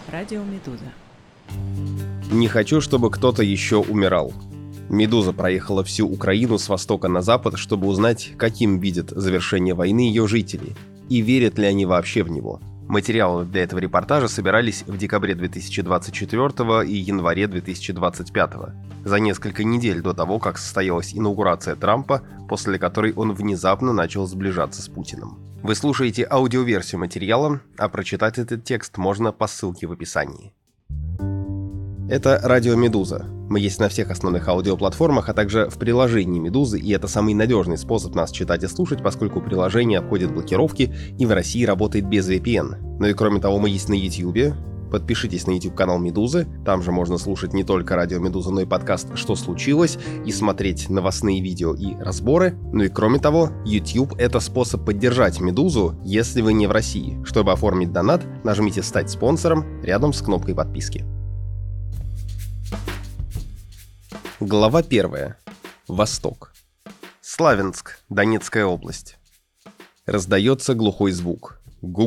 Радио Медуза. Не хочу, чтобы кто-то еще умирал. «Медуза» проехала всю Украину с востока на запад, чтобы узнать, каким видят завершение войны ее жители, и верят ли они вообще в него. Материалы для этого репортажа собирались в декабре 2024 и январе 2025, за несколько недель до того, как состоялась инаугурация Трампа, после которой он внезапно начал сближаться с Путиным. Вы слушаете аудиоверсию материала, а прочитать этот текст можно по ссылке в описании. Это радио «Медуза». Мы есть на всех основных аудиоплатформах, а также в приложении «Медузы», и это самый надежный способ нас читать и слушать, поскольку приложение обходит блокировки и в России работает без VPN. Ну и кроме того, мы есть на YouTube. Подпишитесь на YouTube-канал «Медузы», там же можно слушать не только радио «Медуза», но и подкаст «Что случилось?» и смотреть новостные видео и разборы. Ну и кроме того, YouTube — это способ поддержать «Медузу», если вы не в России. Чтобы оформить донат, нажмите «Стать спонсором» рядом с кнопкой подписки. Глава 1. Восток. Славянск, Донецкая область. Раздается глухой звук.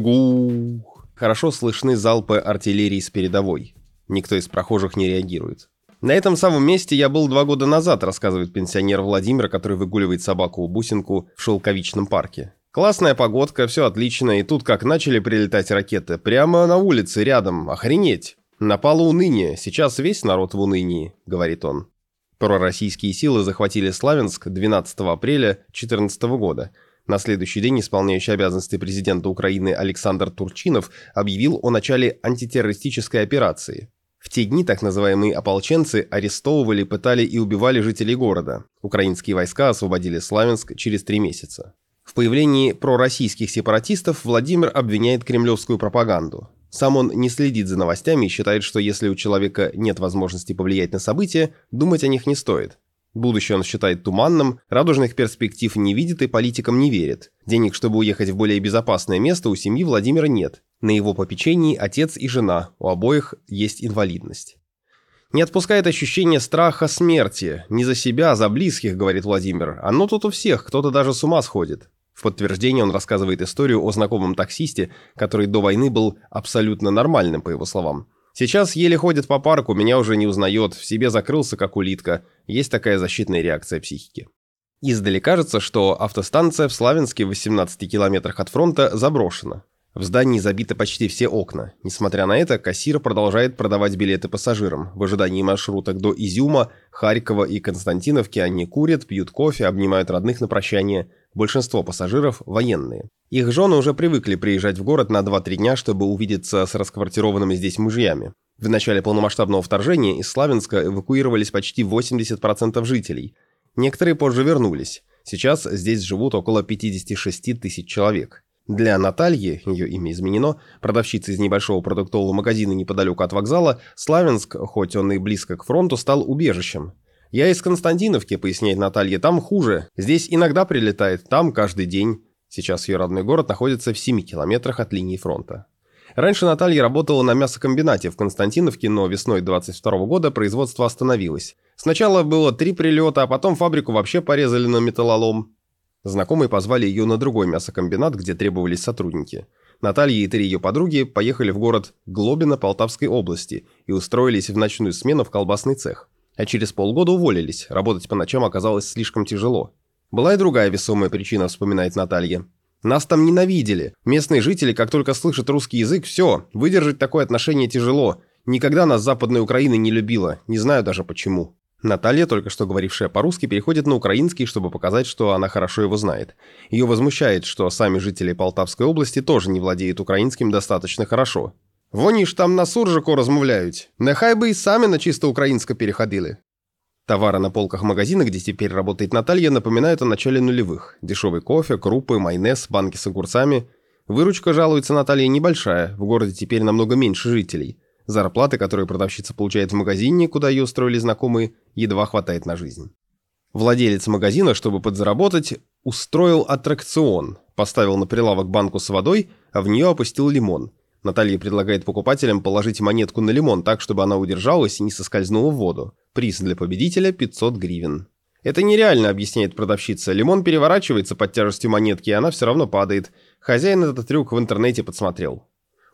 Гу-гу. Хорошо слышны залпы артиллерии с передовой. Никто из прохожих не реагирует. На этом самом месте я был 2 года назад, рассказывает пенсионер Владимир, который выгуливает собаку-бусинку в Шелковичном парке. Классная погодка, все отлично, и тут как начали прилетать ракеты. Прямо на улице, рядом. Охренеть. Напало уныние. Сейчас весь народ в унынии, говорит он. Пророссийские силы захватили Славянск 12 апреля 2014 года. На следующий день исполняющий обязанности президента Украины Александр Турчинов объявил о начале антитеррористической операции. В те дни так называемые ополченцы арестовывали, пытали и убивали жителей города. Украинские войска освободили Славянск через 3 месяца. В появлении пророссийских сепаратистов Владимир обвиняет кремлевскую пропаганду. Сам он не следит за новостями и считает, что если у человека нет возможности повлиять на события, думать о них не стоит. Будущее он считает туманным, радужных перспектив не видит и политикам не верит. Денег, чтобы уехать в более безопасное место, у семьи Владимира нет. На его попечении отец и жена, у обоих есть инвалидность. Не отпускает ощущение страха смерти. Не за себя, а за близких, говорит Владимир. Оно тут у всех, кто-то даже с ума сходит. В подтверждение он рассказывает историю о знакомом таксисте, который до войны был абсолютно нормальным, по его словам. «Сейчас еле ходит по парку, меня уже не узнает, в себе закрылся, как улитка. Есть такая защитная реакция психики». Издали кажется, что автостанция в Славянске в 18 километрах от фронта заброшена. В здании забиты почти все окна. Несмотря на это, кассир продолжает продавать билеты пассажирам. В ожидании маршруток до Изюма, Харькова и Константиновки они курят, пьют кофе, обнимают родных на прощание. Большинство пассажиров – военные. Их жены уже привыкли приезжать в город на 2-3 дня, чтобы увидеться с расквартированными здесь мужьями. В начале полномасштабного вторжения из Славянска эвакуировались почти 80% жителей. Некоторые позже вернулись. Сейчас здесь живут около 56 тысяч человек. Для Натальи, ее имя изменено, продавщицы из небольшого продуктового магазина неподалеку от вокзала, Славянск, хоть он и близко к фронту, стал убежищем. «Я из Константиновки», — поясняет Наталья, — «там хуже. Здесь иногда прилетает, там каждый день». Сейчас ее родной город находится в 7 километрах от линии фронта. Раньше Наталья работала на мясокомбинате в Константиновке, но весной 22 года производство остановилось. Сначала было 3 прилета, а потом фабрику вообще порезали на металлолом. Знакомые позвали ее на другой мясокомбинат, где требовались сотрудники. Наталья и 3 ее подруги поехали в город Глобино Полтавской области и устроились в ночную смену в колбасный цех. А через полгода уволились, работать по ночам оказалось слишком тяжело. Была и другая весомая причина, вспоминает Наталья. Нас там ненавидели. Местные жители, как только слышат русский язык, все, выдержать такое отношение тяжело. Никогда нас Западная Украина не любила, не знаю даже почему. Наталья, только что говорившая по-русски, переходит на украинский, чтобы показать, что она хорошо его знает. Ее возмущает, что сами жители Полтавской области тоже не владеют украинским достаточно хорошо. «Вони ж там на суржику розмовляють. Нехай би і самі на чисто українське переходили». Товары на полках магазина, где теперь работает Наталья, напоминают о начале нулевых. Дешевый кофе, крупы, майонез, банки с огурцами. Выручка, жалуется Наталья, небольшая. В городе теперь намного меньше жителей. Зарплаты, которые продавщица получает в магазине, куда ее устроили знакомые, едва хватает на жизнь. Владелец магазина, чтобы подзаработать, устроил аттракцион. Поставил на прилавок банку с водой, а в нее опустил лимон. Наталья предлагает покупателям положить монетку на лимон так, чтобы она удержалась и не соскользнула в воду. Приз для победителя – 500 гривен. «Это нереально», – объясняет продавщица. «Лимон переворачивается под тяжестью монетки, и она все равно падает. Хозяин этот трюк в интернете подсмотрел».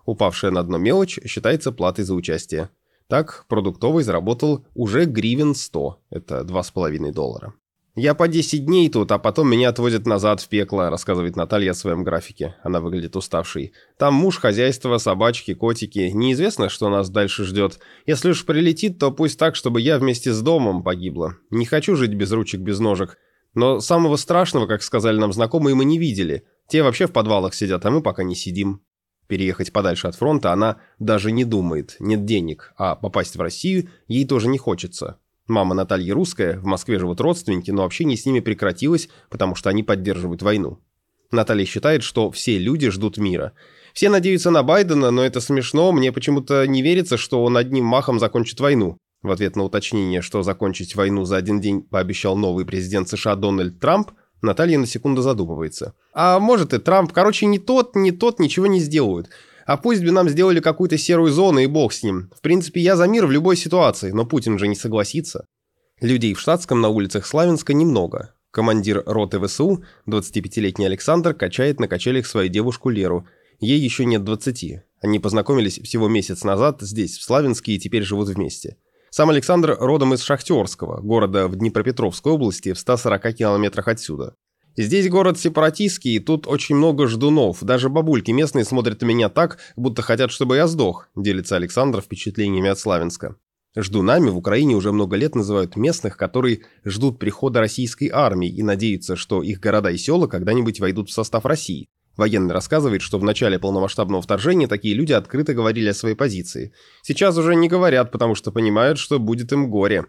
Упавшая на дно мелочь считается платой за участие. Так, продуктовый заработал уже гривен 100, это $2,5. «Я по 10 дней тут, а потом меня отвозят назад в пекло», рассказывает Наталья о своем графике. Она выглядит уставшей. «Там муж, хозяйство, собачки, котики. Неизвестно, что нас дальше ждет. Если уж прилетит, то пусть так, чтобы я вместе с домом погибла. Не хочу жить без ручек, без ножек. Но самого страшного, как сказали нам знакомые, мы не видели. Те вообще в подвалах сидят, а мы пока не сидим». Переехать подальше от фронта она даже не думает, нет денег, а попасть в Россию ей тоже не хочется. Мама Натальи русская, в Москве живут родственники, но общение с ними прекратилось, потому что они поддерживают войну. Наталья считает, что все люди ждут мира. Все надеются на Байдена, но это смешно, мне почему-то не верится, что он одним махом закончит войну. В ответ на уточнение, что закончить войну за один день пообещал новый президент США Дональд Трамп, Наталья на секунду задумывается. А может и Трамп, короче, ни тот ничего не сделают. А пусть бы нам сделали какую-то серую зону, и бог с ним. В принципе, я за мир в любой ситуации, но Путин же не согласится. Людей в штатском на улицах Славянска немного. Командир роты ВСУ, 25-летний Александр, качает на качелях свою девушку Леру. Ей еще нет 20. Они познакомились всего месяц назад здесь, в Славянске, и теперь живут вместе. Сам Александр родом из Шахтерского, города в Днепропетровской области, в 140 километрах отсюда. Здесь город сепаратистский, и тут очень много ждунов. Даже бабульки местные смотрят на меня так, будто хотят, чтобы я сдох, делится Александр впечатлениями от Славянска. Ждунами в Украине уже много лет называют местных, которые ждут прихода российской армии и надеются, что их города и села когда-нибудь войдут в состав России. Военный рассказывает, что в начале полномасштабного вторжения такие люди открыто говорили о своей позиции. Сейчас уже не говорят, потому что понимают, что будет им горе.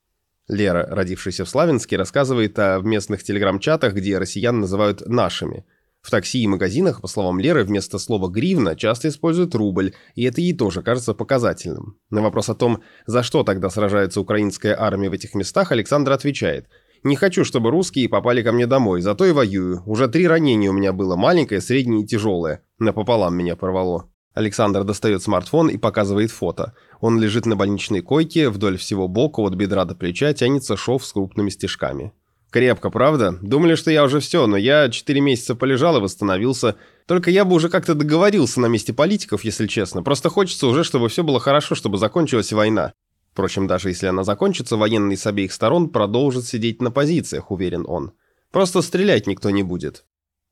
Лера, родившаяся в Славянске, рассказывает о местных телеграм-чатах, где россиян называют «нашими». В такси и магазинах, по словам Леры, вместо слова «гривна» часто используют рубль, и это ей тоже кажется показательным. На вопрос о том, за что тогда сражается украинская армия в этих местах, Александр отвечает: «Не хочу, чтобы русские попали ко мне домой, зато и воюю. Уже 3 ранения у меня было, маленькое, среднее и тяжелое. Напополам меня порвало». Александр достает смартфон и показывает фото. Он лежит на больничной койке, вдоль всего бока, от бедра до плеча, тянется шов с крупными стежками. «Крепко, правда? Думали, что я уже все, но я 4 месяца полежал и восстановился. Только я бы уже как-то договорился на месте политиков, если честно. Просто хочется уже, чтобы все было хорошо, чтобы закончилась война». Впрочем, даже если она закончится, военные с обеих сторон продолжат сидеть на позициях, уверен он. Просто стрелять никто не будет.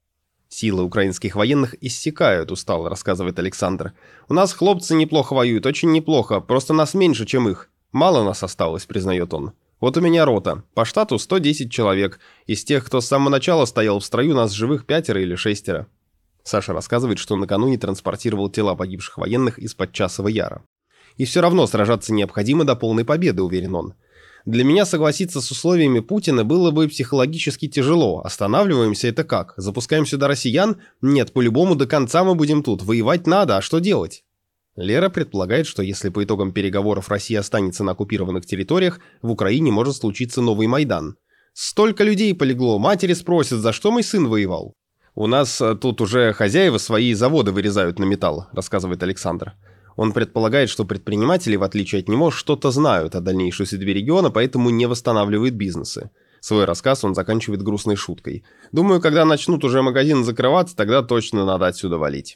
«Силы украинских военных иссякают», устало рассказывает Александр. «У нас хлопцы неплохо воюют, очень неплохо, просто нас меньше, чем их. Мало нас осталось», признает он. «Вот у меня рота. По штату 110 человек. Из тех, кто с самого начала стоял в строю, нас живых 5 или 6. Саша рассказывает, что накануне транспортировал тела погибших военных из-под Часова Яра. «И все равно сражаться необходимо до полной победы», уверен он. «Для меня согласиться с условиями Путина было бы психологически тяжело. Останавливаемся это как? Запускаем сюда россиян? Нет, по-любому до конца мы будем тут. Воевать надо, а что делать?» Лера предполагает, что если по итогам переговоров Россия останется на оккупированных территориях, в Украине может случиться новый Майдан. «Столько людей полегло, матери спросят, за что мой сын воевал?» «У нас тут уже хозяева свои заводы вырезают на металл», рассказывает Александр. Он предполагает, что предприниматели, в отличие от него, что-то знают о дальнейшей судьбе региона, поэтому не восстанавливают бизнесы. Свой рассказ он заканчивает грустной шуткой. «Думаю, когда начнут уже магазины закрываться, тогда точно надо отсюда валить».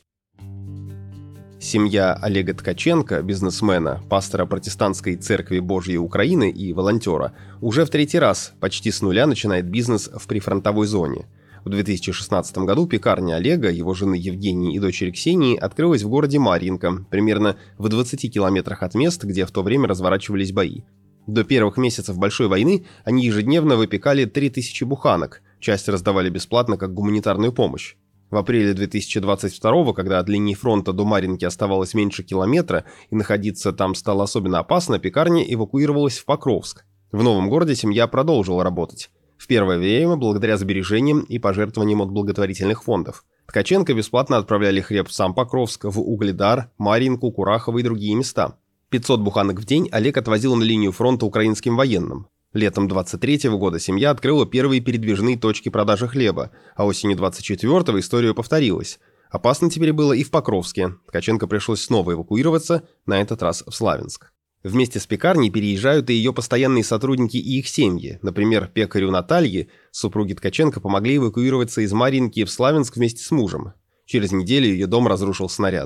Семья Олега Ткаченко, бизнесмена, пастора протестантской церкви Божьей Украины и волонтера, уже в 3-й раз почти с нуля начинает бизнес в прифронтовой зоне. В 2016 году пекарня Олега, его жены Евгении и дочери Ксении открылась в городе Марьинка, примерно в 20 километрах от мест, где в то время разворачивались бои. До первых месяцев Большой войны они ежедневно выпекали 3000 буханок, часть раздавали бесплатно как гуманитарную помощь. В апреле 2022, когда от линии фронта до Марьинки оставалось меньше километра и находиться там стало особенно опасно, пекарня эвакуировалась в Покровск. В новом городе семья продолжила работать. В первое время благодаря сбережениям и пожертвованиям от благотворительных фондов. Ткаченко бесплатно отправляли хлеб в сам Покровск, в Угледар, Марьинку, Курахово и другие места. 500 буханок в день Олег отвозил на линию фронта украинским военным. Летом 23 года семья открыла первые передвижные точки продажи хлеба, а осенью 24-го история повторилась. Опасно теперь было и в Покровске. Ткаченко пришлось снова эвакуироваться, на этот раз в Славянск. Вместе с пекарней переезжают и ее постоянные сотрудники и их семьи. Например, пекарю Наталье, супруги Ткаченко, помогли эвакуироваться из Марьинки в Славянск вместе с мужем. Через неделю ее дом разрушил снаряд.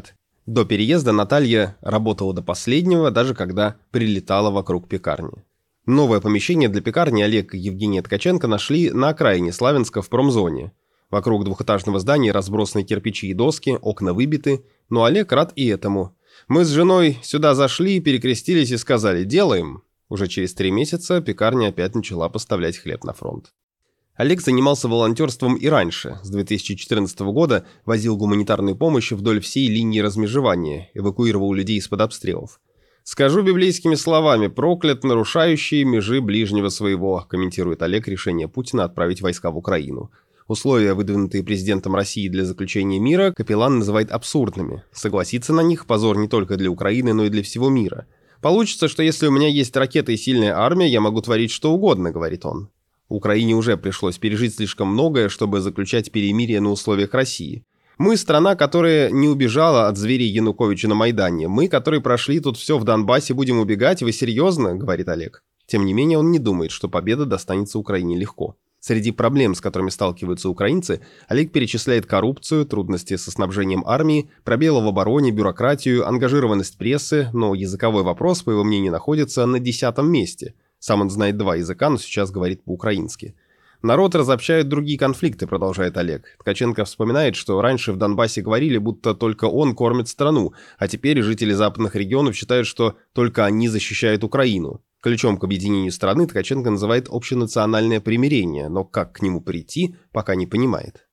До переезда Наталья работала до последнего, даже когда прилетала вокруг пекарни. Новое помещение для пекарни Олег и Евгения Ткаченко нашли на окраине Славянска в промзоне. Вокруг двухэтажного здания разбросаны кирпичи и доски, окна выбиты, но Олег рад и этому. «Мы с женой сюда зашли, перекрестились и сказали: делаем». Уже через 3 месяца пекарня опять начала поставлять хлеб на фронт. Олег занимался волонтерством и раньше. С 2014 года возил гуманитарную помощь вдоль всей линии размежевания, эвакуировал людей из-под обстрелов. «Скажу библейскими словами: проклят нарушающий межи ближнего своего», комментирует Олег решение Путина отправить войска в Украину. Условия, выдвинутые президентом России для заключения мира, капеллан называет абсурдными. Согласиться на них – позор не только для Украины, но и для всего мира. «Получится, что если у меня есть ракеты и сильная армия, я могу творить что угодно», – говорит он. Украине уже пришлось пережить слишком многое, чтобы заключать перемирие на условиях России. «Мы – страна, которая не убежала от зверей Януковича на Майдане. Мы, которые прошли тут все в Донбассе, будем убегать? Вы серьезно?» – говорит Олег. Тем не менее, он не думает, что победа достанется Украине легко. Среди проблем, с которыми сталкиваются украинцы, Олег перечисляет коррупцию, трудности со снабжением армии, пробелы в обороне, бюрократию, ангажированность прессы, но языковой вопрос, по его мнению, находится на 10-м месте. Сам он знает 2 языка, но сейчас говорит по-украински. «Народ разобщают другие конфликты», продолжает Олег. Ткаченко вспоминает, что раньше в Донбассе говорили, будто только он кормит страну, а теперь жители западных регионов считают, что только они защищают Украину. Ключом к объединению страны Ткаченко называет общенациональное примирение, но как к нему прийти, пока не понимает.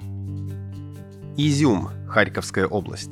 Изюм, Харьковская область.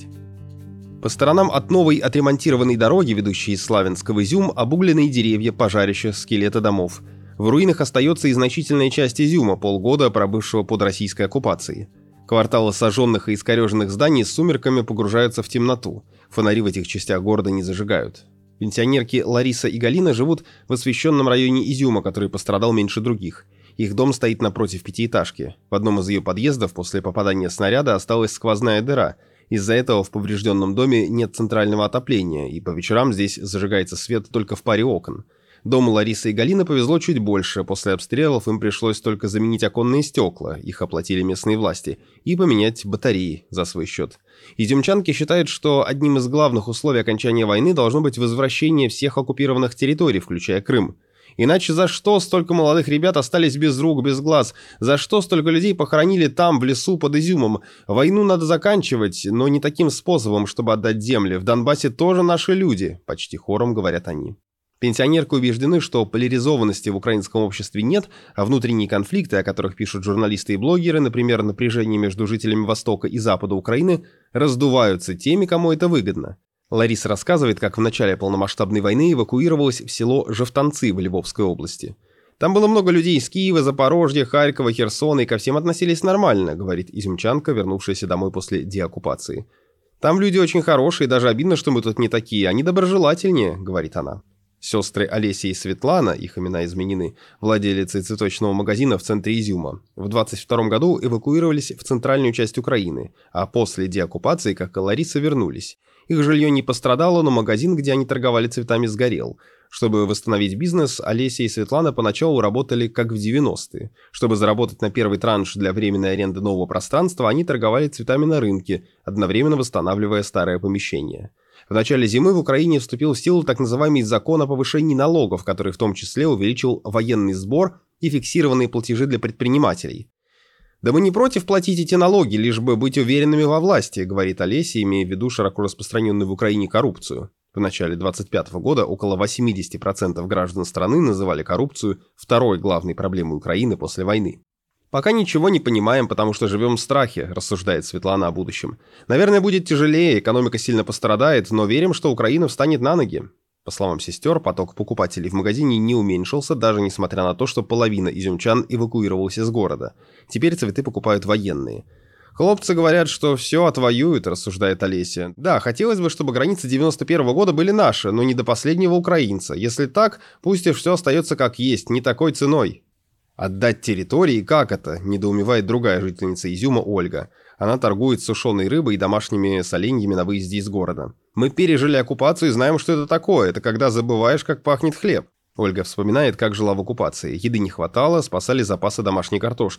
По сторонам от новой отремонтированной дороги, ведущей из Славянска в Изюм, обугленные деревья, пожарища, скелеты домов. В руинах остается и значительная часть Изюма, полгода пробывшего под российской оккупацией. Кварталы сожженных и искореженных зданий с сумерками погружаются в темноту. Фонари в этих частях города не зажигают. Пенсионерки Лариса и Галина живут в освещенном районе Изюма, который пострадал меньше других. Их дом стоит напротив 5-этажки. В одном из ее подъездов после попадания снаряда осталась сквозная дыра. Из-за этого в поврежденном доме нет центрального отопления, и по вечерам здесь зажигается свет только в паре окон. Дому Ларисы и Галины повезло чуть больше. После обстрелов им пришлось только заменить оконные стекла, их оплатили местные власти, и поменять батареи за свой счет. Изюмчанки считают, что одним из главных условий окончания войны должно быть возвращение всех оккупированных территорий, включая Крым. Иначе за что столько молодых ребят остались без рук, без глаз? За что столько людей похоронили там, в лесу под Изюмом? Войну надо заканчивать, но не таким способом, чтобы отдать земли. В Донбассе тоже наши люди, почти хором говорят они. Пенсионерки убеждены, что поляризованности в украинском обществе нет, а внутренние конфликты, о которых пишут журналисты и блогеры, например, напряжение между жителями Востока и Запада Украины, раздуваются теми, кому это выгодно. Лариса рассказывает, как в начале полномасштабной войны эвакуировалась в село Жовтанцы в Львовской области. «Там было много людей из Киева, Запорожья, Харькова, Херсона, и ко всем относились нормально», говорит изюмчанка, вернувшаяся домой после деоккупации. «Там люди очень хорошие, даже обидно, что мы тут не такие, они доброжелательнее», говорит она. Сестры Олеся и Светлана, их имена изменены, владелицы цветочного магазина в центре Изюма, в 22 году эвакуировались в центральную часть Украины, а после деоккупации, как и Лариса, вернулись. Их жилье не пострадало, но магазин, где они торговали цветами, сгорел. Чтобы восстановить бизнес, Олеся и Светлана поначалу работали как в 90-е. Чтобы заработать на первый транш для временной аренды нового пространства, они торговали цветами на рынке, одновременно восстанавливая старое помещение. В начале зимы в Украине вступил в силу так называемый закон о повышении налогов, который в том числе увеличил военный сбор и фиксированные платежи для предпринимателей. «Да мы не против платить эти налоги, лишь бы быть уверенными во власти», говорит Олеся, имея в виду широко распространенную в Украине коррупцию. В начале 2025 года около 80% граждан страны называли коррупцию второй главной проблемой Украины после войны. «Пока ничего не понимаем, потому что живем в страхе», рассуждает Светлана о будущем. «Наверное, будет тяжелее, экономика сильно пострадает, но верим, что Украина встанет на ноги». По словам сестер, поток покупателей в магазине не уменьшился, даже несмотря на то, что половина изюмчан эвакуировалась из города. Теперь цветы покупают военные. «Хлопцы говорят, что все отвоюют», рассуждает Олеся. «Да, хотелось бы, чтобы границы 91-го года были наши, но не до последнего украинца. Если так, пусть и все остается как есть, не такой ценой». «Отдать территории? Как это?» – недоумевает другая жительница Изюма Ольга. Она торгует сушеной рыбой и домашними соленьями на выезде из города. «Мы пережили оккупацию и знаем, что это такое. Это когда забываешь, как пахнет хлеб». Ольга вспоминает, как жила в оккупации. Еды не хватало, спасали запасы домашней картошки.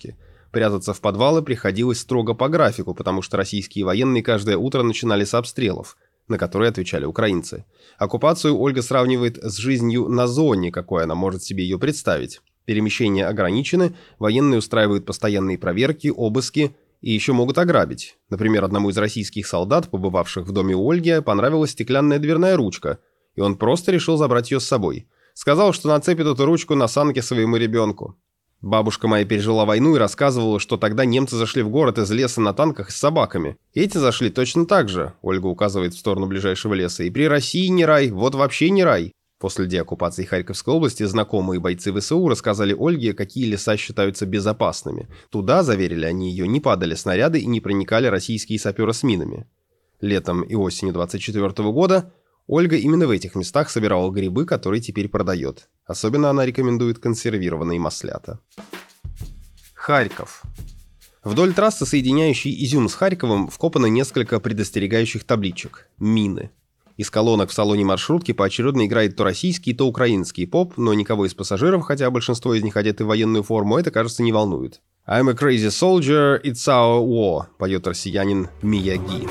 Прятаться в подвалы приходилось строго по графику, потому что российские военные каждое утро начинали с обстрелов, на которые отвечали украинцы. Оккупацию Ольга сравнивает с жизнью на зоне, какой она может себе ее представить. Перемещения ограничены, военные устраивают постоянные проверки, обыски и еще могут ограбить. Например, одному из российских солдат, побывавших в доме у Ольги, понравилась стеклянная дверная ручка, и он просто решил забрать ее с собой. Сказал, что нацепит эту ручку на санки своему ребенку. Бабушка моя пережила войну и рассказывала, что тогда немцы зашли в город из леса на танках с собаками. Эти зашли точно так же, Ольга указывает в сторону ближайшего леса, и при России не рай, вот вообще не рай. После деоккупации Харьковской области знакомые бойцы ВСУ рассказали Ольге, какие леса считаются безопасными. Туда, заверили они ее, не падали снаряды и не проникали российские саперы с минами. Летом и осенью 1924 года Ольга именно в этих местах собирала грибы, которые теперь продает. Особенно она рекомендует консервированные маслята. Харьков. Вдоль трассы, соединяющей Изюм с Харьковом, вкопано несколько предостерегающих табличек. Мины. Из колонок в салоне маршрутки поочередно играет то российский, то украинский поп, но никого из пассажиров, хотя большинство из них одеты в военную форму, это, кажется, не волнует. «I'm a crazy soldier, it's our war», поет россиянин Мияги.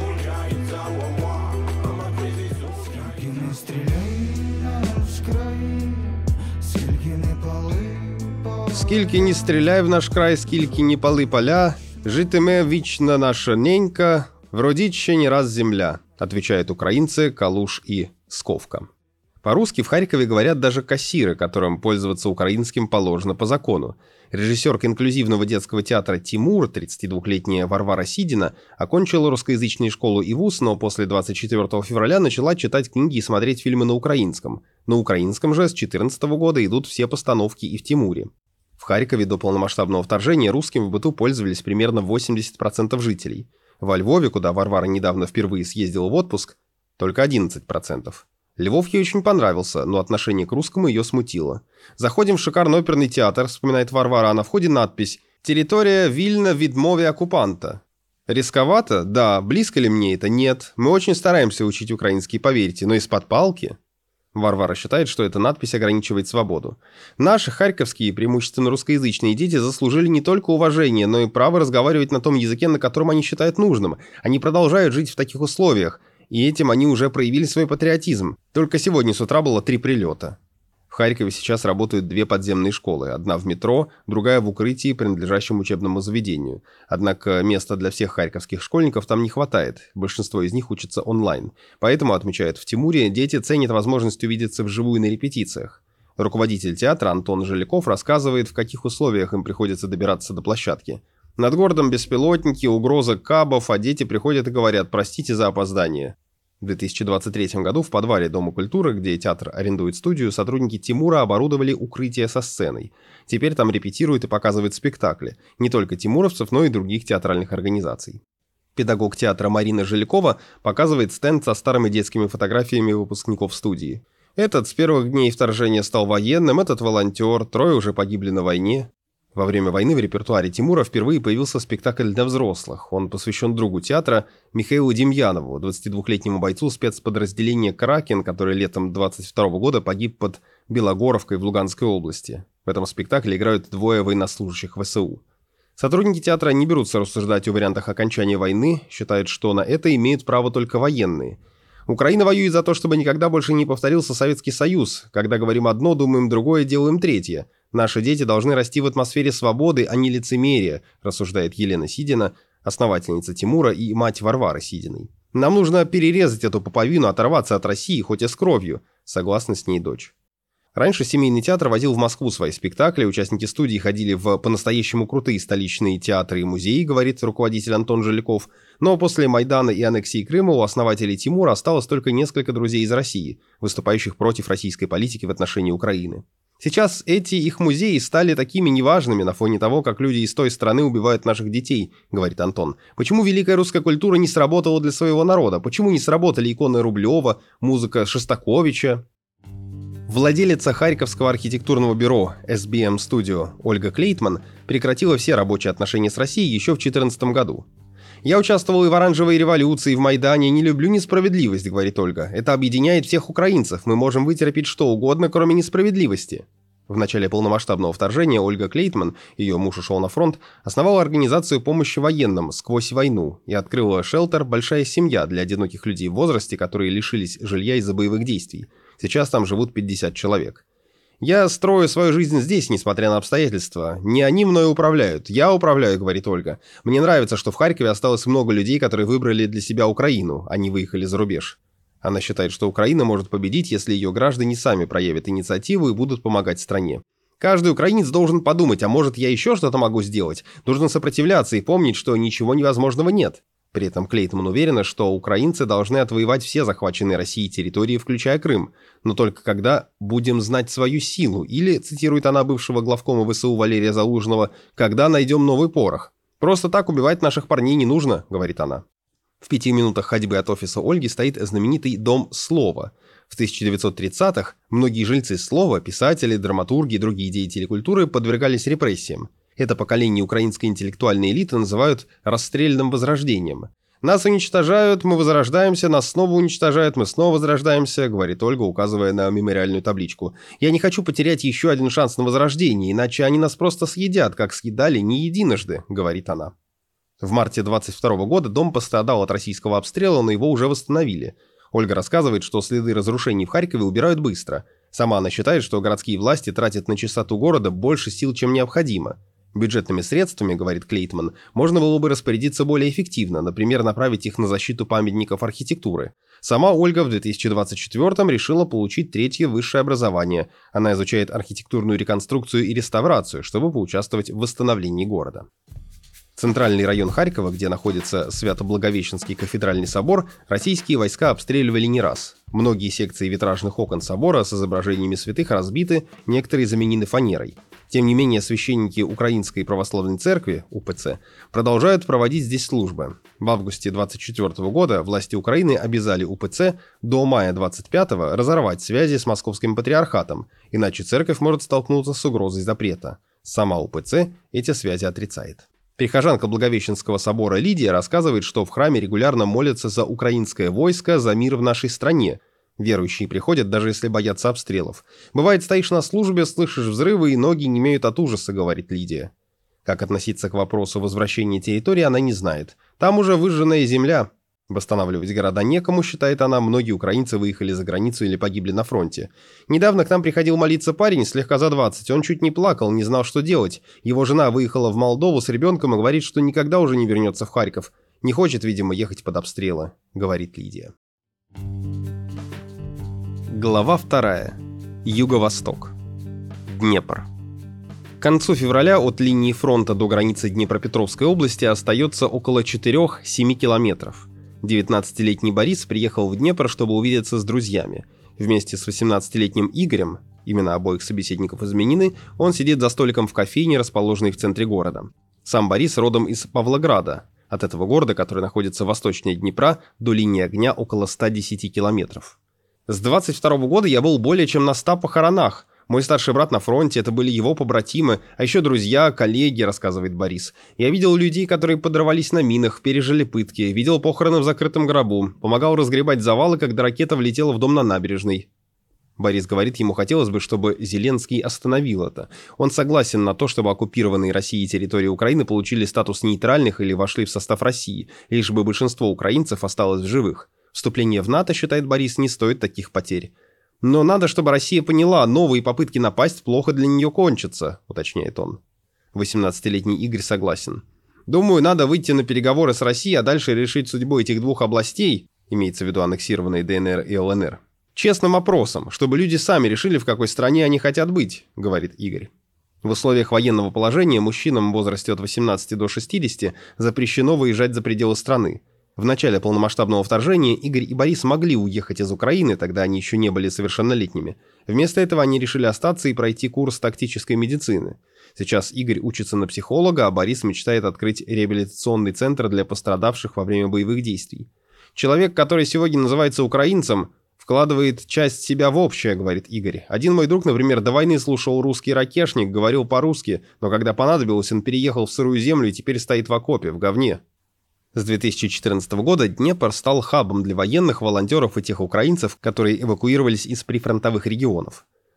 «Скільки не стреляй в наш край, скільки не пали поля, житиме вічно наша ненька, вродить ще не раз земля», отвечают украинцы Калуш и Сковка. По-русски в Харькове говорят даже кассиры, которым пользоваться украинским положено по закону. Режиссерка инклюзивного детского театра Тимур, 32-летняя Варвара Сидина, окончила русскоязычную школу и вуз, но после 24 февраля начала читать книги и смотреть фильмы на украинском. На украинском же с 2014 года идут все постановки и в Тимуре. В Харькове до полномасштабного вторжения русским в быту пользовались примерно 80% жителей. Во Львове, куда Варвара недавно впервые съездила в отпуск, только 11%. Львов ей очень понравился, но отношение к русскому ее смутило. «Заходим в шикарный оперный театр», вспоминает Варвара, а на входе надпись «Территория вильна відмові оккупанта». Рисковато? Да. Близко ли мне это? Нет. Мы очень стараемся учить украинский, поверьте, но из-под палки. Варвара считает, что эта надпись ограничивает свободу. Наши харьковские, преимущественно русскоязычные дети заслужили не только уважение, но и право разговаривать на том языке, на котором они считают нужным. Они продолжают жить в таких условиях, и этим они уже проявили свой патриотизм. Только сегодня с утра было 3 прилета. В Харькове сейчас работают 2 подземные школы. Одна в метро, другая в укрытии, принадлежащем учебному заведению. Однако места для всех харьковских школьников там не хватает. Большинство из них учатся онлайн. Поэтому, отмечают в Тимуре, дети ценят возможность увидеться вживую на репетициях. Руководитель театра Антон Жиляков рассказывает, в каких условиях им приходится добираться до площадки. Над городом беспилотники, угроза кабов, а дети приходят и говорят «простите за опоздание». В 2023 году в подвале Дома культуры, где театр арендует студию, сотрудники Тимура оборудовали укрытие со сценой. Теперь там репетируют и показывают спектакли. Не только тимуровцев, но и других театральных организаций. Педагог театра Марина Жилякова показывает стенд со старыми детскими фотографиями выпускников студии. Этот с первых дней вторжения стал военным, этот волонтер, 3 уже погибли на войне. Во время войны в репертуаре Тимура впервые появился спектакль для взрослых. Он посвящен другу театра Михаилу Демьянову, 22-летнему бойцу спецподразделения «Кракен», который летом 22 года погиб под Белогоровкой в Луганской области. В этом спектакле играют 2 военнослужащих ВСУ. Сотрудники театра не берутся рассуждать о вариантах окончания войны, считают, что на это имеют право только военные. Украина воюет за то, чтобы никогда больше не повторился Советский Союз. Когда говорим одно, думаем другое, делаем третье. Наши дети должны расти в атмосфере свободы, а не лицемерия, рассуждает Елена Сидина, основательница Тимура и мать Варвары Сидиной. Нам нужно перерезать эту пуповину, оторваться от России, хоть и с кровью, согласна с ней дочь. Раньше семейный театр возил в Москву свои спектакли, участники студии ходили в по-настоящему крутые столичные театры и музеи, говорит руководитель Антон Жиляков, но после Майдана и аннексии Крыма у основателей Тимура осталось только несколько друзей из России, выступающих против российской политики в отношении Украины. Сейчас эти их музеи стали такими неважными на фоне того, как люди из той страны убивают наших детей, говорит Антон. Почему великая русская культура не сработала для своего народа? Почему не сработали иконы Рублева, музыка Шостаковича? Владелица Харьковского архитектурного бюро SBM Studio Ольга Клейтман прекратила все рабочие отношения с Россией еще в 2014 году. «Я участвовала и в оранжевой революции, и в Майдане, не люблю несправедливость», — говорит Ольга. «Это объединяет всех украинцев, мы можем вытерпеть что угодно, кроме несправедливости». В начале полномасштабного вторжения Ольга Клейтман, ее муж ушел на фронт, основала организацию помощи военным сквозь войну и открыла шелтер «Большая семья» для одиноких людей в возрасте, которые лишились жилья из-за боевых действий. Сейчас там живут 50 человек. «Я строю свою жизнь здесь, несмотря на обстоятельства. Не они мною управляют. Я управляю», — говорит Ольга. «Мне нравится, что в Харькове осталось много людей, которые выбрали для себя Украину, а не выехали за рубеж». Она считает, что Украина может победить, если ее граждане сами проявят инициативу и будут помогать стране. Каждый украинец должен подумать, а может я еще что-то могу сделать? Нужно сопротивляться и помнить, что ничего невозможного нет. При этом Клейтман уверена, что украинцы должны отвоевать все захваченные Россией территории, включая Крым, но только когда будем знать свою силу, или, цитирует она бывшего главкома ВСУ Валерия Залужного, когда найдем новый порох. «Просто так убивать наших парней не нужно», — говорит она. В 5 минутах ходьбы от офиса Ольги стоит знаменитый Дом Слова. В 1930-х многие жильцы Слова, писатели, драматурги и другие деятели культуры подвергались репрессиям. Это поколение украинской интеллектуальной элиты называют «расстрельным возрождением». «Нас уничтожают, мы возрождаемся, нас снова уничтожают, мы снова возрождаемся», — говорит Ольга, указывая на мемориальную табличку. «Я не хочу потерять еще один шанс на возрождение, иначе они нас просто съедят, как съедали не единожды», — говорит она. В марте 22 года дом пострадал от российского обстрела, но его уже восстановили. Ольга рассказывает, что следы разрушений в Харькове убирают быстро. Сама она считает, что городские власти тратят на чистоту города больше сил, чем необходимо. Бюджетными средствами, говорит Клейтман, можно было бы распорядиться более эффективно, например, направить их на защиту памятников архитектуры. Сама Ольга в 2024-м решила получить 3-е высшее образование. Она изучает архитектурную реконструкцию и реставрацию, чтобы поучаствовать в восстановлении города. Центральный район Харькова, где находится Свято-Благовещенский кафедральный собор, российские войска обстреливали не раз. Многие секции витражных окон собора с изображениями святых разбиты, некоторые заменены фанерой. Тем не менее, священники Украинской православной церкви, УПЦ, продолжают проводить здесь службы. В августе 2024 года власти Украины обязали УПЦ до мая 2025 разорвать связи с Московским патриархатом, иначе церковь может столкнуться с угрозой запрета. Сама УПЦ эти связи отрицает. Прихожанка Благовещенского собора Лидия рассказывает, что в храме регулярно молятся за украинское войско, за мир в нашей стране. Верующие приходят, даже если боятся обстрелов. «Бывает, стоишь на службе, слышишь взрывы, и ноги немеют от ужаса», — говорит Лидия. Как относиться к вопросу возвращения территории, она не знает. Там уже выжженная земля. Восстанавливать города некому, считает она, многие украинцы выехали за границу или погибли на фронте. «Недавно к нам приходил молиться парень, слегка за 20, он чуть не плакал, не знал, что делать. Его жена выехала в Молдову с ребенком и говорит, что никогда уже не вернется в Харьков. Не хочет, видимо, ехать под обстрелы», — говорит Лидия. Глава 2. Юго-Восток. Днепр. К концу февраля от линии фронта до границы Днепропетровской области остается около 4-7 километров. 19-летний Борис приехал в Днепр, чтобы увидеться с друзьями. Вместе с 18-летним Игорем, имена обоих собеседников изменены, он сидит за столиком в кофейне, расположенной в центре города. Сам Борис родом из Павлограда. От этого города, который находится восточнее Днепра, до линии огня около 110 километров. С 22 года я был более чем на 100 похоронах. Мой старший брат на фронте, это были его побратимы, а еще друзья, коллеги, рассказывает Борис. Я видел людей, которые подорвались на минах, пережили пытки, видел похороны в закрытом гробу, помогал разгребать завалы, когда ракета влетела в дом на набережной. Борис говорит, ему хотелось бы, чтобы Зеленский остановил это. Он согласен на то, чтобы оккупированные Россией территории Украины получили статус нейтральных или вошли в состав России, лишь бы большинство украинцев осталось в живых. Вступление в НАТО, считает Борис, не стоит таких потерь. «Но надо, чтобы Россия поняла, новые попытки напасть плохо для нее кончатся», — уточняет он. 18-летний Игорь согласен. «Думаю, надо выйти на переговоры с Россией, а дальше решить судьбу этих двух областей», имеется в виду аннексированные ДНР и ЛНР. «Честным опросом, чтобы люди сами решили, в какой стране они хотят быть», — говорит Игорь. В условиях военного положения мужчинам в возрасте от 18 до 60 запрещено выезжать за пределы страны. В начале полномасштабного вторжения Игорь и Борис могли уехать из Украины, тогда они еще не были совершеннолетними. Вместо этого они решили остаться и пройти курс тактической медицины. Сейчас Игорь учится на психолога, а Борис мечтает открыть реабилитационный центр для пострадавших во время боевых действий. «Человек, который сегодня называется украинцем, вкладывает часть себя в общее», — говорит Игорь. «Один мой друг, например, до войны слушал русский ракешник, говорил по-русски, но когда понадобилось, он переехал в сырую землю и теперь стоит в окопе, в говне». С 2014 года Днепр стал хабом для военных, волонтеров и тех украинцев, которые эвакуировались из прифронтовых регионов.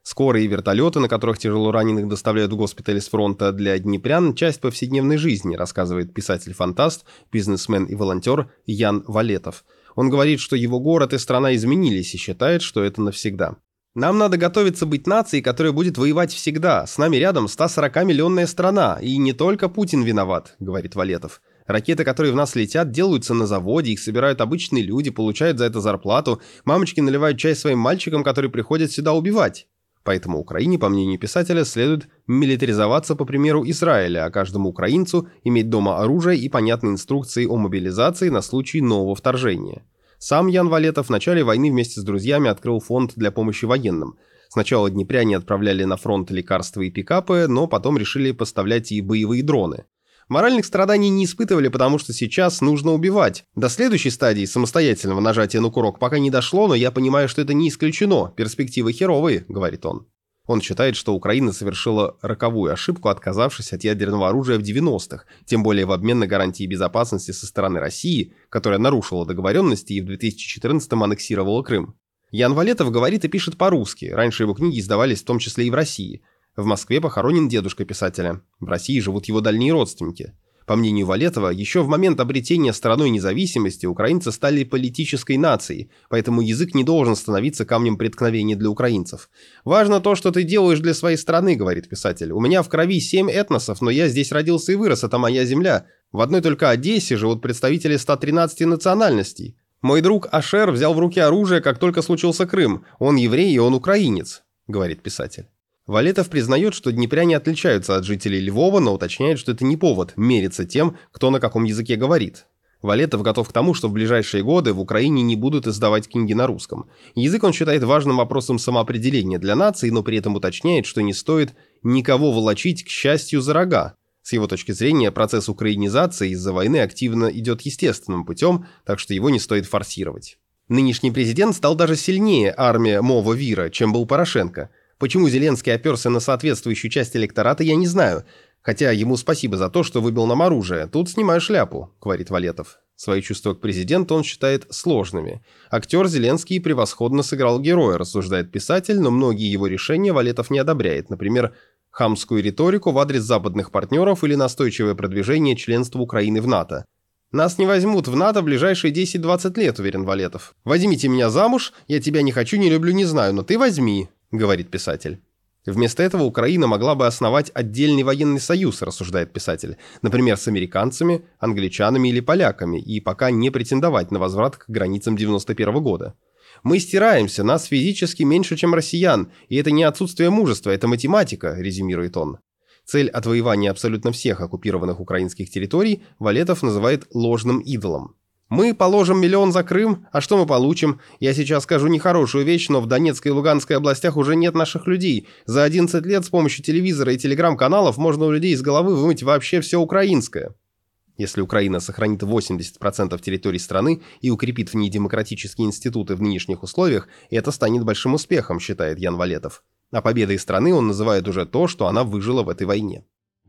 Скорые вертолеты, на которых тяжело раненых доставляют в госпитали с фронта, для днепрян – часть повседневной жизни, рассказывает писатель-фантаст, бизнесмен и волонтер Ян Валетов. Он говорит, что его город и страна изменились и считает, что это навсегда. «Нам надо готовиться быть нацией, которая будет воевать всегда. С нами рядом 140-миллионная страна, и не только Путин виноват», – говорит Валетов. «Ракеты, которые в нас летят, делаются на заводе, их собирают обычные люди, получают за это зарплату, мамочки наливают чай своим мальчикам, которые приходят сюда убивать». Поэтому Украине, по мнению писателя, следует милитаризоваться по примеру Израиля, а каждому украинцу иметь дома оружие и понятные инструкции о мобилизации на случай нового вторжения. Сам Ян Валетов в начале войны вместе с друзьями открыл фонд для помощи военным. Сначала днепряне отправляли на фронт лекарства и пикапы, но потом решили поставлять и боевые дроны. Моральных страданий не испытывали, потому что сейчас нужно убивать. До следующей стадии самостоятельного нажатия на курок пока не дошло, но я понимаю, что это не исключено. Перспективы херовые, говорит он. Он считает, что Украина совершила роковую ошибку, отказавшись от ядерного оружия в 90-х, тем более в обмен на гарантии безопасности со стороны России, которая нарушила договоренности и в 2014-м аннексировала Крым. Ян Валетов говорит и пишет по-русски, раньше его книги издавались в том числе и в России. В Москве похоронен дедушка писателя. В России живут его дальние родственники. По мнению Валетова, еще в момент обретения страной независимости украинцы стали политической нацией, поэтому язык не должен становиться камнем преткновения для украинцев. «Важно то, что ты делаешь для своей страны», — говорит писатель. «У меня в крови 7 этносов, но я здесь родился и вырос, это моя земля. В одной только Одессе живут представители 113 национальностей. Мой друг Ашер взял в руки оружие, как только случился Крым. Он еврей и он украинец», — говорит писатель. Валетов признает, что днепряне отличаются от жителей Львова, но уточняет, что это не повод мериться тем, кто на каком языке говорит. Валетов готов к тому, что в ближайшие годы в Украине не будут издавать книги на русском. Язык он считает важным вопросом самоопределения для нации, но при этом уточняет, что не стоит никого волочить к счастью за рога. С его точки зрения, процесс украинизации из-за войны активно идет естественным путем, так что его не стоит форсировать. Нынешний президент стал даже сильнее армии Мова Вира, чем был Порошенко. Почему Зеленский оперся на соответствующую часть электората, я не знаю. Хотя ему спасибо за то, что выбил нам оружие. Тут снимаю шляпу, говорит Валетов. Свои чувства к президенту он считает сложными. Актер Зеленский превосходно сыграл героя, рассуждает писатель, но многие его решения Валетов не одобряет. Например, хамскую риторику в адрес западных партнеров или настойчивое продвижение членства Украины в НАТО. «Нас не возьмут в НАТО в ближайшие 10-20 лет», уверен Валетов. «Возьмите меня замуж, я тебя не хочу, не люблю, не знаю, но ты возьми», говорит писатель. Вместо этого Украина могла бы основать отдельный военный союз, рассуждает писатель, например, с американцами, англичанами или поляками, и пока не претендовать на возврат к границам 91 года. «Мы стираемся, нас физически меньше, чем россиян, и это не отсутствие мужества, это математика», резюмирует он. Цель отвоевания абсолютно всех оккупированных украинских территорий Валетов называет ложным идолом. «Мы положим 1 000 000 за Крым, а что мы получим? Я сейчас скажу нехорошую вещь, но в Донецкой и Луганской областях уже нет наших людей. За 11 лет с помощью телевизора и телеграм-каналов можно у людей из головы вымыть вообще все украинское». Если Украина сохранит 80% территории страны и укрепит в ней демократические институты в нынешних условиях, это станет большим успехом, считает Ян Валетов. А победой страны он называет уже то, что она выжила в этой войне.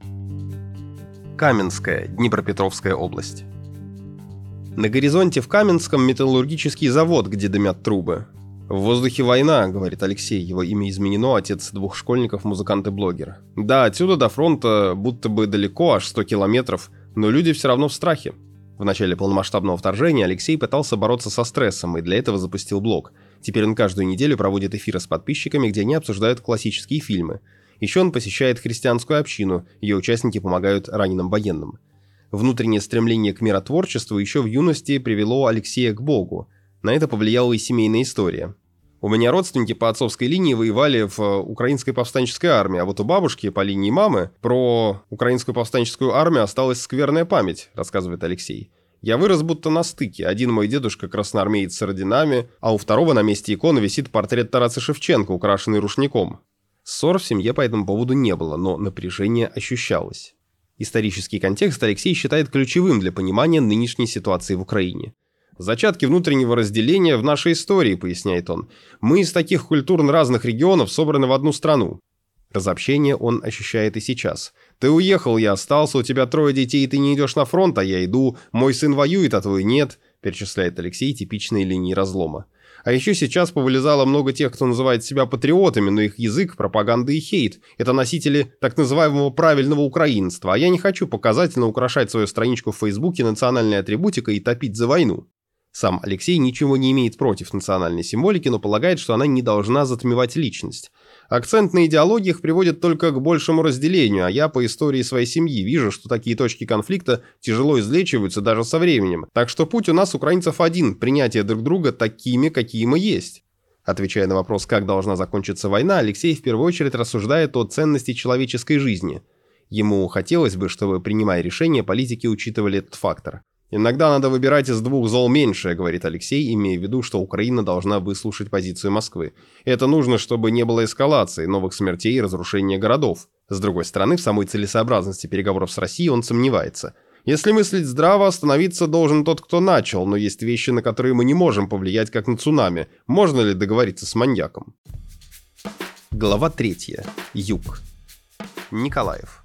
Каменская, Днепропетровская область. На горизонте в Каменском металлургический завод, где дымят трубы. «В воздухе война», — говорит Алексей, его имя изменено, отец 2 школьников, музыкант и блогер. «Да, отсюда до фронта будто бы далеко, аж 100 километров, но люди все равно в страхе». В начале полномасштабного вторжения Алексей пытался бороться со стрессом и для этого запустил блог. Теперь он каждую неделю проводит эфиры с подписчиками, где они обсуждают классические фильмы. Еще он посещает христианскую общину, ее участники помогают раненым военным. Внутреннее стремление к миротворчеству еще в юности привело Алексея к Богу. На это повлияла и семейная история. «У меня родственники по отцовской линии воевали в украинской повстанческой армии, а вот у бабушки по линии мамы про украинскую повстанческую армию осталась скверная память», рассказывает Алексей. «Я вырос будто на стыке. Один мой дедушка красноармеец с орденами, а у второго на месте иконы висит портрет Тараса Шевченко, украшенный рушником». Ссор в семье по этому поводу не было, но напряжение ощущалось. Исторический контекст Алексей считает ключевым для понимания нынешней ситуации в Украине. «Зачатки внутреннего разделения в нашей истории», — поясняет он. «Мы из таких культур разных регионов собраны в одну страну». Разобщение он ощущает и сейчас. «Ты уехал, я остался, у тебя 3 детей, и ты не идешь на фронт, а я иду. Мой сын воюет, а твой нет», — перечисляет Алексей типичные линии разлома. А еще сейчас повылезало много тех, кто называет себя патриотами, но их язык, пропаганда и хейт – это носители так называемого правильного украинства, а я не хочу показательно украшать свою страничку в Фейсбуке национальной атрибутикой и топить за войну. Сам Алексей ничего не имеет против национальной символики, но полагает, что она не должна затмевать личность. Акцент на идеологиях приводит только к большему разделению, а я по истории своей семьи вижу, что такие точки конфликта тяжело излечиваются даже со временем. Так что путь у нас, украинцев, один – принятие друг друга такими, какие мы есть. Отвечая на вопрос, как должна закончиться война, Алексей в первую очередь рассуждает о ценности человеческой жизни. Ему хотелось бы, чтобы, принимая решения, политики учитывали этот фактор. «Иногда надо выбирать из двух зол меньшее», — говорит Алексей, имея в виду, что Украина должна выслушать позицию Москвы. Это нужно, чтобы не было эскалации, новых смертей и разрушения городов. С другой стороны, в самой целесообразности переговоров с Россией он сомневается. Если мыслить здраво, остановиться должен тот, кто начал, но есть вещи, на которые мы не можем повлиять, как на цунами. Можно ли договориться с маньяком? Глава 3. Юг. Николаев.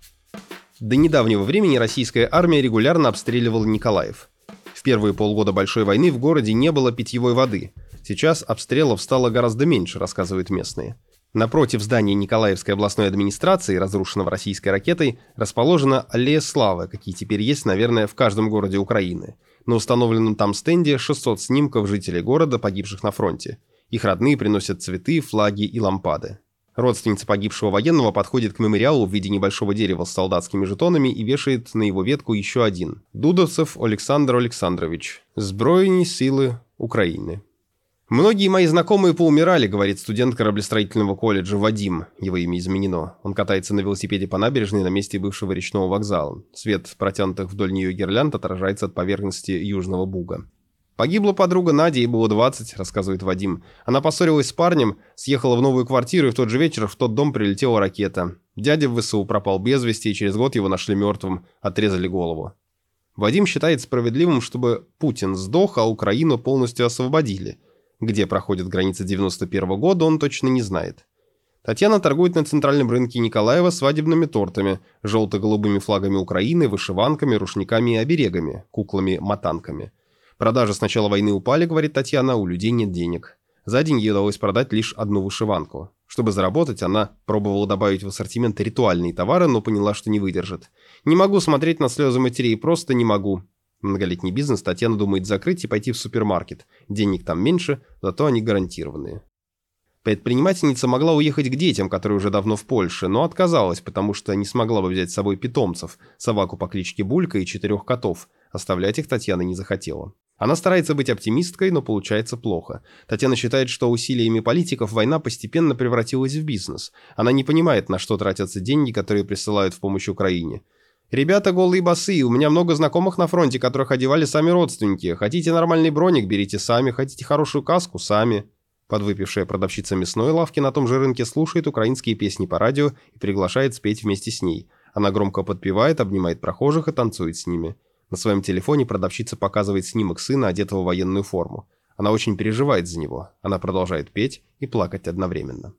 До недавнего времени российская армия регулярно обстреливала Николаев. В первые полгода Большой войны в городе не было питьевой воды. Сейчас обстрелов стало гораздо меньше, рассказывают местные. Напротив здания Николаевской областной администрации, разрушенного российской ракетой, расположена аллея славы, какие теперь есть, наверное, в каждом городе Украины. На установленном там стенде 600 снимков жителей города, погибших на фронте. Их родные приносят цветы, флаги и лампады. Родственница погибшего военного подходит к мемориалу в виде небольшого дерева с солдатскими жетонами и вешает на его ветку еще один. Дудовцев Александр Александрович. Збройні силы Украины. «Многие мои знакомые поумирали», — говорит студент кораблестроительного колледжа Вадим, его имя изменено. Он катается на велосипеде по набережной на месте бывшего речного вокзала. Свет протянутых вдоль нее гирлянд отражается от поверхности Южного Буга. «Погибла подруга Надя, ей было 20», — рассказывает Вадим. Она поссорилась с парнем, съехала в новую квартиру, и в тот же вечер в тот дом прилетела ракета. Дядя в ВСУ пропал без вести, и через год его нашли мертвым, отрезали голову. Вадим считает справедливым, чтобы Путин сдох, а Украину полностью освободили. Где проходит граница 91 года, он точно не знает. Татьяна торгует на центральном рынке Николаева свадебными тортами, желто-голубыми флагами Украины, вышиванками, рушниками и оберегами, куклами-матанками. Продажи с начала войны упали, говорит Татьяна, у людей нет денег. За день ей удалось продать лишь одну вышиванку. Чтобы заработать, она пробовала добавить в ассортимент ритуальные товары, но поняла, что не выдержит. «Не могу смотреть на слезы матерей, просто не могу». Многолетний бизнес Татьяна думает закрыть и пойти в супермаркет. Денег там меньше, зато они гарантированные. Предпринимательница могла уехать к детям, которые уже давно в Польше, но отказалась, потому что не смогла бы взять с собой питомцев, собаку по кличке Булька и 4 котов. Оставлять их Татьяна не захотела. Она старается быть оптимисткой, но получается плохо. Татьяна считает, что усилиями политиков война постепенно превратилась в бизнес. Она не понимает, на что тратятся деньги, которые присылают в помощь Украине. «Ребята голые босые, у меня много знакомых на фронте, которых одевали сами родственники. Хотите нормальный броник, берите сами, хотите хорошую каску, сами». Подвыпившая продавщица мясной лавки на том же рынке слушает украинские песни по радио и приглашает спеть вместе с ней. Она громко подпевает, обнимает прохожих и танцует с ними. На своем телефоне продавщица показывает снимок сына, одетого в военную форму. Она очень переживает за него. Она продолжает петь и плакать одновременно.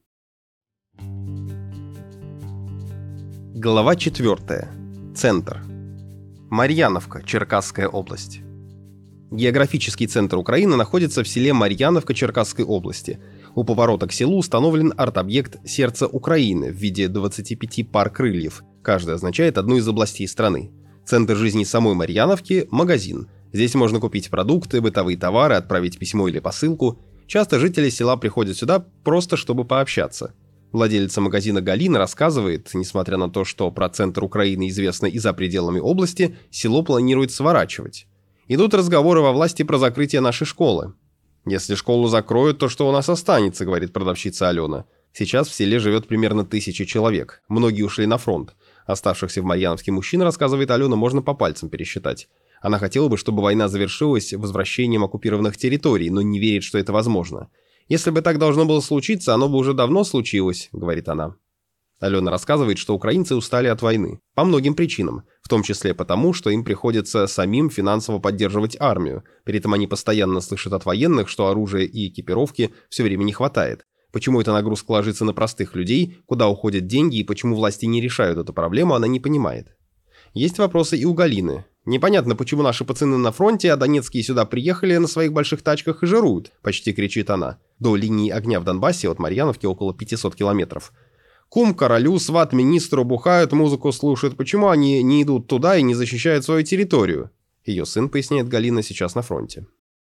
Глава 4. Центр. Марьяновка, Черкасская область. Географический центр Украины находится в селе Марьяновка Черкасской области. У поворота к селу установлен арт-объект «Сердце Украины» в виде 25 пар крыльев. Каждый означает одну из областей страны. Центр жизни самой Марьяновки – магазин. Здесь можно купить продукты, бытовые товары, отправить письмо или посылку. Часто жители села приходят сюда просто чтобы пообщаться. Владелица магазина Галина рассказывает, несмотря на то, что про центр Украины известно и за пределами области, село планирует сворачивать. Идут разговоры во власти про закрытие нашей школы. «Если школу закроют, то что у нас останется?» – говорит продавщица Алена. Сейчас в селе живет примерно 1000 человек. Многие ушли на фронт. Оставшихся в Марьяновке мужчин, рассказывает Алена, можно по пальцам пересчитать. Она хотела бы, чтобы война завершилась возвращением оккупированных территорий, но не верит, что это возможно. «Если бы так должно было случиться, оно бы уже давно случилось», — говорит она. Алена рассказывает, что украинцы устали от войны. По многим причинам. В том числе потому, что им приходится самим финансово поддерживать армию. При этом они постоянно слышат от военных, что оружия и экипировки все время не хватает. Почему эта нагрузка ложится на простых людей, куда уходят деньги и почему власти не решают эту проблему, она не понимает. Есть вопросы и у Галины. Непонятно, почему наши пацаны на фронте, а донецкие сюда приехали на своих больших тачках и жируют», — почти кричит она. До линии огня в Донбассе от Марьяновки около 500 километров. «Кум королю, сват министру бухают, музыку слушают. Почему они не идут туда и не защищают свою территорию?» Ее сын, поясняет Галина, сейчас на фронте.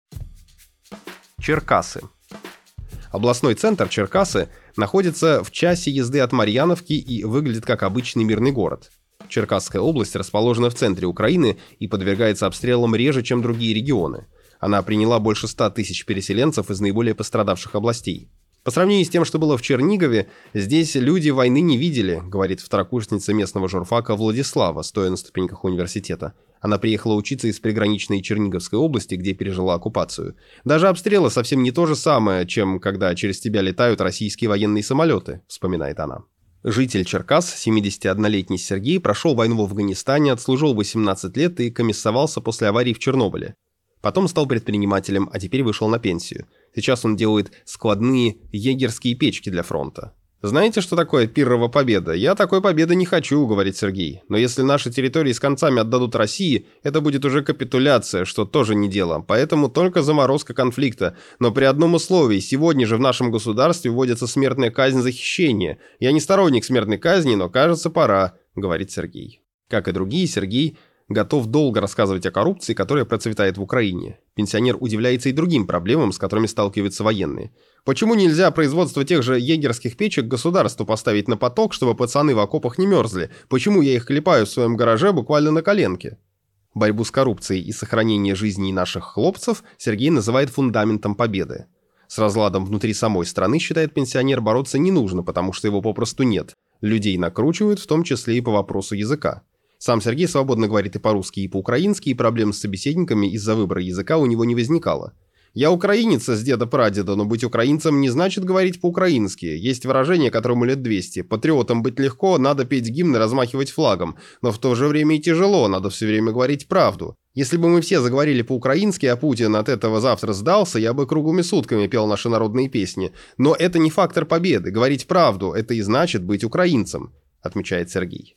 Черкассы. Областной центр Черкассы находится в часе езды от Марьяновки и выглядит как обычный мирный город. Черкасская область расположена в центре Украины и подвергается обстрелам реже, чем другие регионы. Она приняла больше 100 тысяч переселенцев из наиболее пострадавших областей. По сравнению с тем, что было в Чернигове, здесь люди войны не видели, говорит второкурсница местного журфака Владислава, стоя на ступеньках университета. Она приехала учиться из приграничной Черниговской области, где пережила оккупацию. Даже обстрелы совсем не то же самое, чем когда через тебя летают российские военные самолеты, вспоминает она. Житель Черкас, 71-летний Сергей, прошел войну в Афганистане, отслужил 18 лет и комиссовался после аварии в Чернобыле. Потом стал предпринимателем, а теперь вышел на пенсию. Сейчас он делает складные егерские печки для фронта. «Знаете, что такое пиррова победа? Я такой победы не хочу», — говорит Сергей. «Но если наши территории с концами отдадут России, это будет уже капитуляция, что тоже не дело. Поэтому только заморозка конфликта. Но при одном условии. Сегодня же в нашем государстве вводится смертная казнь за хищение. Я не сторонник смертной казни, но кажется, пора», — говорит Сергей. Как и другие, Сергей готов долго рассказывать о коррупции, которая процветает в Украине. Пенсионер удивляется и другим проблемам, с которыми сталкиваются военные. Почему нельзя производство тех же егерских печек государству поставить на поток, чтобы пацаны в окопах не мерзли? Почему я их клепаю в своем гараже буквально на коленке? Борьбу с коррупцией и сохранение жизней наших хлопцев Сергей называет фундаментом победы. С разладом внутри самой страны, считает пенсионер, бороться не нужно, потому что его попросту нет. Людей накручивают, в том числе и по вопросу языка. Сам Сергей свободно говорит и по-русски, и по-украински, и проблем с собеседниками из-за выбора языка у него не возникало. «Я украинец с деда-прадеда, но быть украинцем не значит говорить по-украински. Есть выражение, которому лет 200. Патриотом быть легко, надо петь гимн и размахивать флагом. Но в то же время и тяжело, надо все время говорить правду. Если бы мы все заговорили по-украински, а Путин от этого завтра сдался, я бы круглыми сутками пел наши народные песни. Но это не фактор победы. Говорить правду – это и значит быть украинцем», – отмечает Сергей.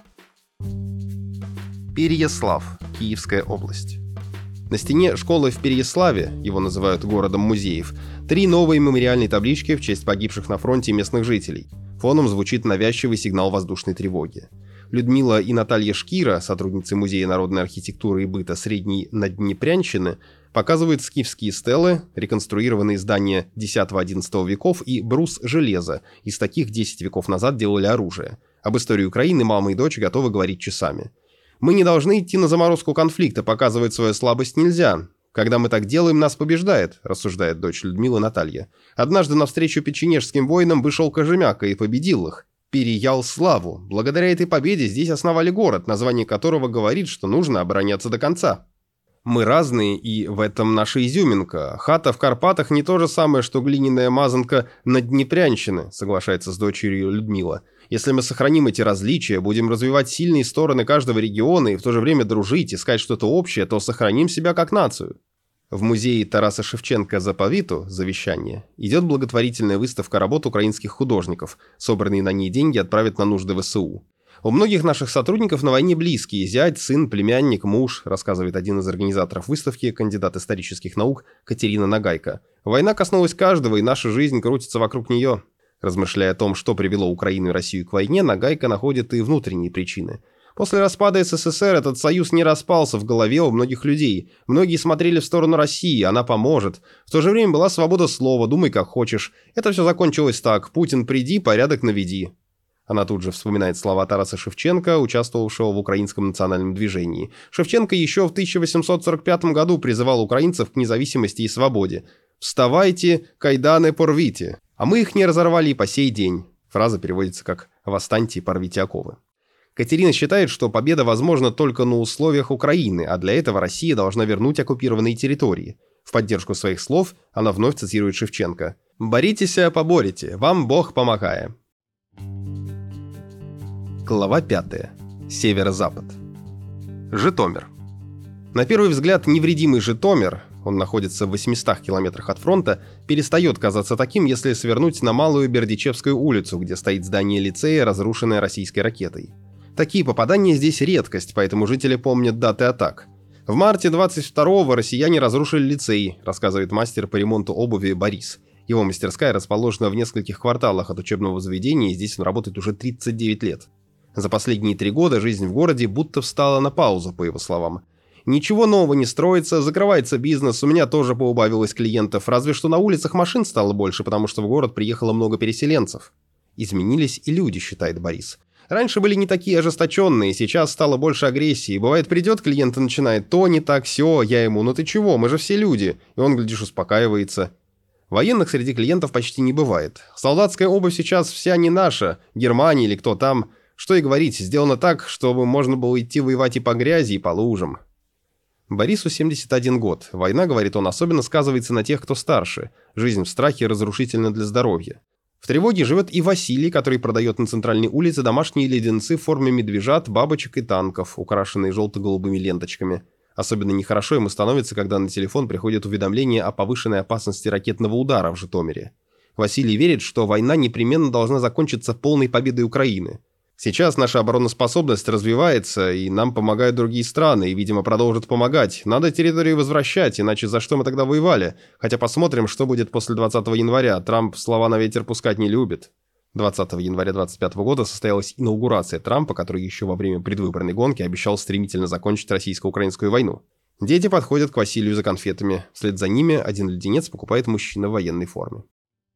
Переяслав, Киевская область. На стене школы в Переяславе, его называют городом музеев, 3 новые мемориальные таблички в честь погибших на фронте местных жителей. Фоном звучит навязчивый сигнал воздушной тревоги. Людмила и Наталья Шкира, сотрудницы Музея народной архитектуры и быта Средней Надднепрянщины, показывают скифские стелы, реконструированные здания X-XI веков и брус железа. Из таких 10 веков назад делали оружие. Об истории Украины мама и дочь готовы говорить часами. «Мы не должны идти на заморозку конфликта, показывать свою слабость нельзя. Когда мы так делаем, нас побеждает», – рассуждает дочь Людмилы Наталья. «Однажды навстречу печенежским воинам вышел Кожемяка и победил их. Переял славу. Благодаря этой победе здесь основали город, название которого говорит, что нужно обороняться до конца». «Мы разные, и в этом наша изюминка. Хата в Карпатах не то же самое, что глиняная мазанка Надднепрянщины», – соглашается с дочерью Людмила. «Если мы сохраним эти различия, будем развивать сильные стороны каждого региона и в то же время дружить, искать что-то общее, то сохраним себя как нацию». В музее Тараса Шевченко «Заповиту» «Завещание» идет благотворительная выставка работ украинских художников. Собранные на ней деньги отправят на нужды ВСУ. «У многих наших сотрудников на войне близкие – зять, сын, племянник, муж», рассказывает один из организаторов выставки, кандидат исторических наук Катерина Нагайка. «Война коснулась каждого, и наша жизнь крутится вокруг нее». Размышляя о том, что привело Украину и Россию к войне, Нагайка находит и внутренние причины. После распада СССР этот союз не распался в голове у многих людей. Многие смотрели в сторону России, она поможет. В то же время была свобода слова, думай как хочешь. Это все закончилось так: Путин приди, порядок наведи. Она тут же вспоминает слова Тараса Шевченко, участвовавшего в украинском национальном движении. Шевченко еще в 1845 году призывал украинцев к независимости и свободе. «Вставайте, кайданы порвите». А мы их не разорвали и по сей день. Фраза переводится как «восстаньте и порвите оковы». Катерина считает, что победа возможна только на условиях Украины, а для этого Россия должна вернуть оккупированные территории. В поддержку своих слов она вновь цитирует Шевченко. «Боритесь, поборете, вам Бог помогая». Глава 5. Северо-запад. Житомир. На первый взгляд невредимый Житомир, он находится в 800 километрах от фронта, перестает казаться таким, если свернуть на Малую Бердичевскую улицу, где стоит здание лицея, разрушенное российской ракетой. Такие попадания здесь редкость, поэтому жители помнят даты атак. В марте 22-го россияне разрушили лицей, рассказывает мастер по ремонту обуви Борис. Его мастерская расположена в нескольких кварталах от учебного заведения, и здесь он работает уже 39 лет. За последние 3 года жизнь в городе будто встала на паузу, по его словам. Ничего нового не строится, закрывается бизнес, у меня тоже поубавилось клиентов, разве что на улицах машин стало больше, потому что в город приехало много переселенцев. Изменились и люди, считает Борис. Раньше были не такие ожесточенные, сейчас стало больше агрессии. Бывает, придет клиент и начинает то не так, сё, я ему, ну ты чего, мы же все люди. И он, глядишь, успокаивается. Военных среди клиентов почти не бывает. Солдатская обувь сейчас вся не наша, Германия или кто там. Что и говорить, сделано так, чтобы можно было идти воевать и по грязи, и по лужам. Борису 71 год. Война, говорит он, особенно сказывается на тех, кто старше. Жизнь в страхе разрушительна для здоровья. В тревоге живет и Василий, который продает на центральной улице домашние леденцы в форме медвежат, бабочек и танков, украшенные желто-голубыми ленточками. Особенно нехорошо ему становится, когда на телефон приходят уведомления о повышенной опасности ракетного удара в Житомире. Василий верит, что война непременно должна закончиться полной победой Украины. Сейчас наша обороноспособность развивается, и нам помогают другие страны, и, видимо, продолжат помогать. Надо территорию возвращать, иначе за что мы тогда воевали? Хотя посмотрим, что будет после 20 января. Трамп слова на ветер пускать не любит. 20 января 2025 года состоялась инаугурация Трампа, который еще во время предвыборной гонки обещал стремительно закончить российско-украинскую войну. Дети подходят к Василию за конфетами. Вслед за ними один леденец покупает мужчина в военной форме.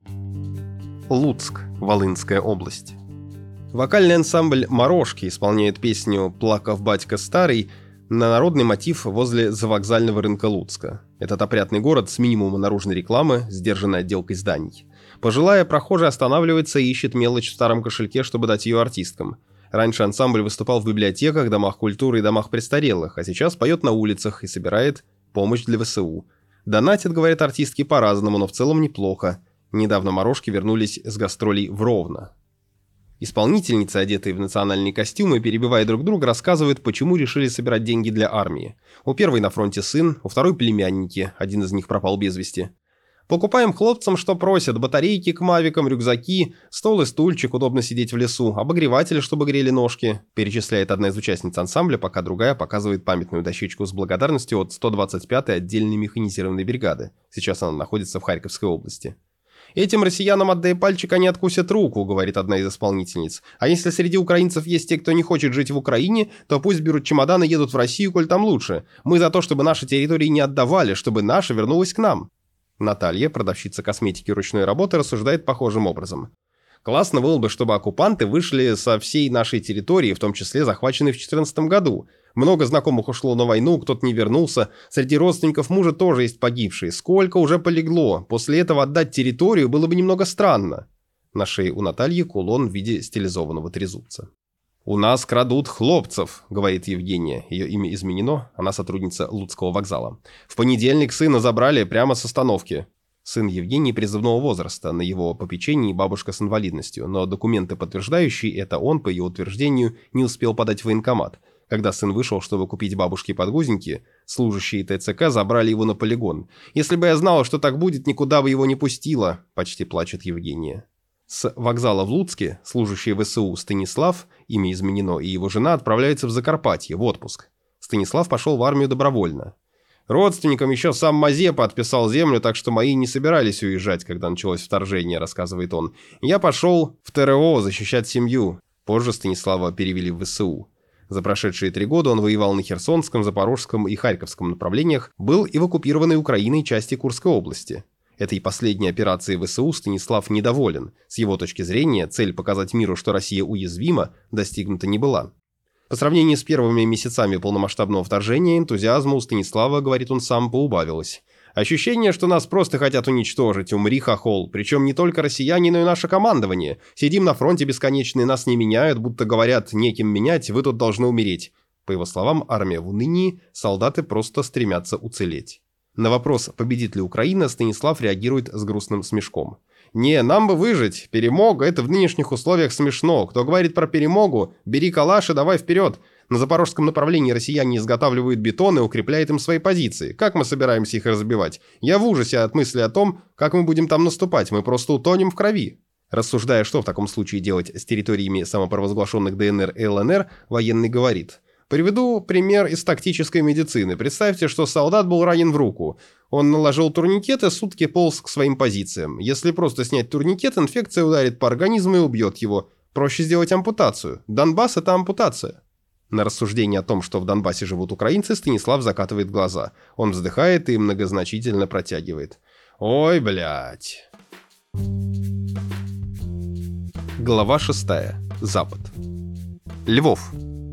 Луцк, Волынская область. Вокальный ансамбль «Морошки» исполняет песню «Плакав батька старый» на народный мотив возле завокзального рынка Луцка. Этот опрятный город с минимумом наружной рекламы, сдержанной отделкой зданий. Пожилая прохожая останавливается и ищет мелочь в старом кошельке, чтобы дать ее артисткам. Раньше ансамбль выступал в библиотеках, домах культуры и домах престарелых, а сейчас поет на улицах и собирает помощь для ВСУ. Донатят, говорят артистки, по-разному, но в целом неплохо. Недавно «Морошки» вернулись с гастролей в Ровно. Исполнительницы, одетые в национальные костюмы, перебивая друг друга, рассказывают, почему решили собирать деньги для армии. У первой на фронте сын, у второй племянники, один из них пропал без вести. Покупаем хлопцам, что просят: батарейки к мавикам, рюкзаки, стол и стульчик, удобно сидеть в лесу, обогреватели, чтобы грели ножки, перечисляет одна из участниц ансамбля, пока другая показывает памятную дощечку с благодарностью от 125-й отдельной механизированной бригады. Сейчас она находится в Харьковской области. «Этим россиянам, отдай пальчик, они откусят руку», — говорит одна из исполнительниц. «А если среди украинцев есть те, кто не хочет жить в Украине, то пусть берут чемоданы и едут в Россию, коль там лучше. Мы за то, чтобы наши территории не отдавали, чтобы наша вернулась к нам». Наталья, продавщица косметики ручной работы, рассуждает похожим образом. «Классно было бы, чтобы оккупанты вышли со всей нашей территории, в том числе захваченной в 2014 году. Много знакомых ушло на войну, кто-то не вернулся. Среди родственников мужа тоже есть погибшие. Сколько уже полегло. После этого отдать территорию было бы немного странно». На шее у Натальи кулон в виде стилизованного трезубца. «У нас крадут хлопцев», — говорит Евгения. Ее имя изменено, она сотрудница Луцкого вокзала. «В понедельник сына забрали прямо с остановки». Сын Евгении призывного возраста, на его попечении бабушка с инвалидностью, но документы, подтверждающие это, он, по ее утверждению, не успел подать в военкомат. Когда сын вышел, чтобы купить бабушке подгузники, служащие ТЦК забрали его на полигон. «Если бы я знала, что так будет, никуда бы его не пустила», — почти плачет Евгения. С вокзала в Луцке служащий ВСУ Станислав, имя изменено, и его жена отправляются в Закарпатье, в отпуск. Станислав пошел в армию добровольно. «Родственникам еще сам Мазепа отписал землю, так что мои не собирались уезжать, когда началось вторжение», — рассказывает он. «Я пошел в ТРО защищать семью». Позже Станислава перевели в ВСУ. За прошедшие 3 года он воевал на Херсонском, Запорожском и Харьковском направлениях, был и в оккупированной Украиной части Курской области. Этой последней операции ВСУ Станислав недоволен. С его точки зрения, цель показать миру, что Россия уязвима, достигнута не была. По сравнению с первыми месяцами полномасштабного вторжения, энтузиазма у Станислава, говорит он сам, поубавилось. «Ощущение, что нас просто хотят уничтожить, умри, хохол. Причем не только россияне, но и наше командование. Сидим на фронте бесконечно, и нас не меняют, будто говорят, неким менять, вы тут должны умереть». По его словам, армия в унынии, солдаты просто стремятся уцелеть. На вопрос, победит ли Украина, Станислав реагирует с грустным смешком. «Не, нам бы выжить. Перемога – это в нынешних условиях смешно. Кто говорит про перемогу, бери калаш и давай вперед. На запорожском направлении россияне изготавливают бетон и укрепляют им свои позиции. Как мы собираемся их разбивать? Я в ужасе от мысли о том, как мы будем там наступать. Мы просто утонем в крови». Рассуждая, что в таком случае делать с территориями самопровозглашенных ДНР и ЛНР, военный говорит: Приведу пример из тактической медицины. Представьте, что солдат был ранен в руку. Он наложил турникет и сутки полз к своим позициям. Если просто снять турникет, инфекция ударит по организму и убьет его. Проще сделать ампутацию. Донбасс – это ампутация. На рассуждение о том, что в Донбассе живут украинцы, Станислав закатывает глаза. Он вздыхает и многозначительно протягивает. Ой, блядь. Глава 6. Запад. Львов.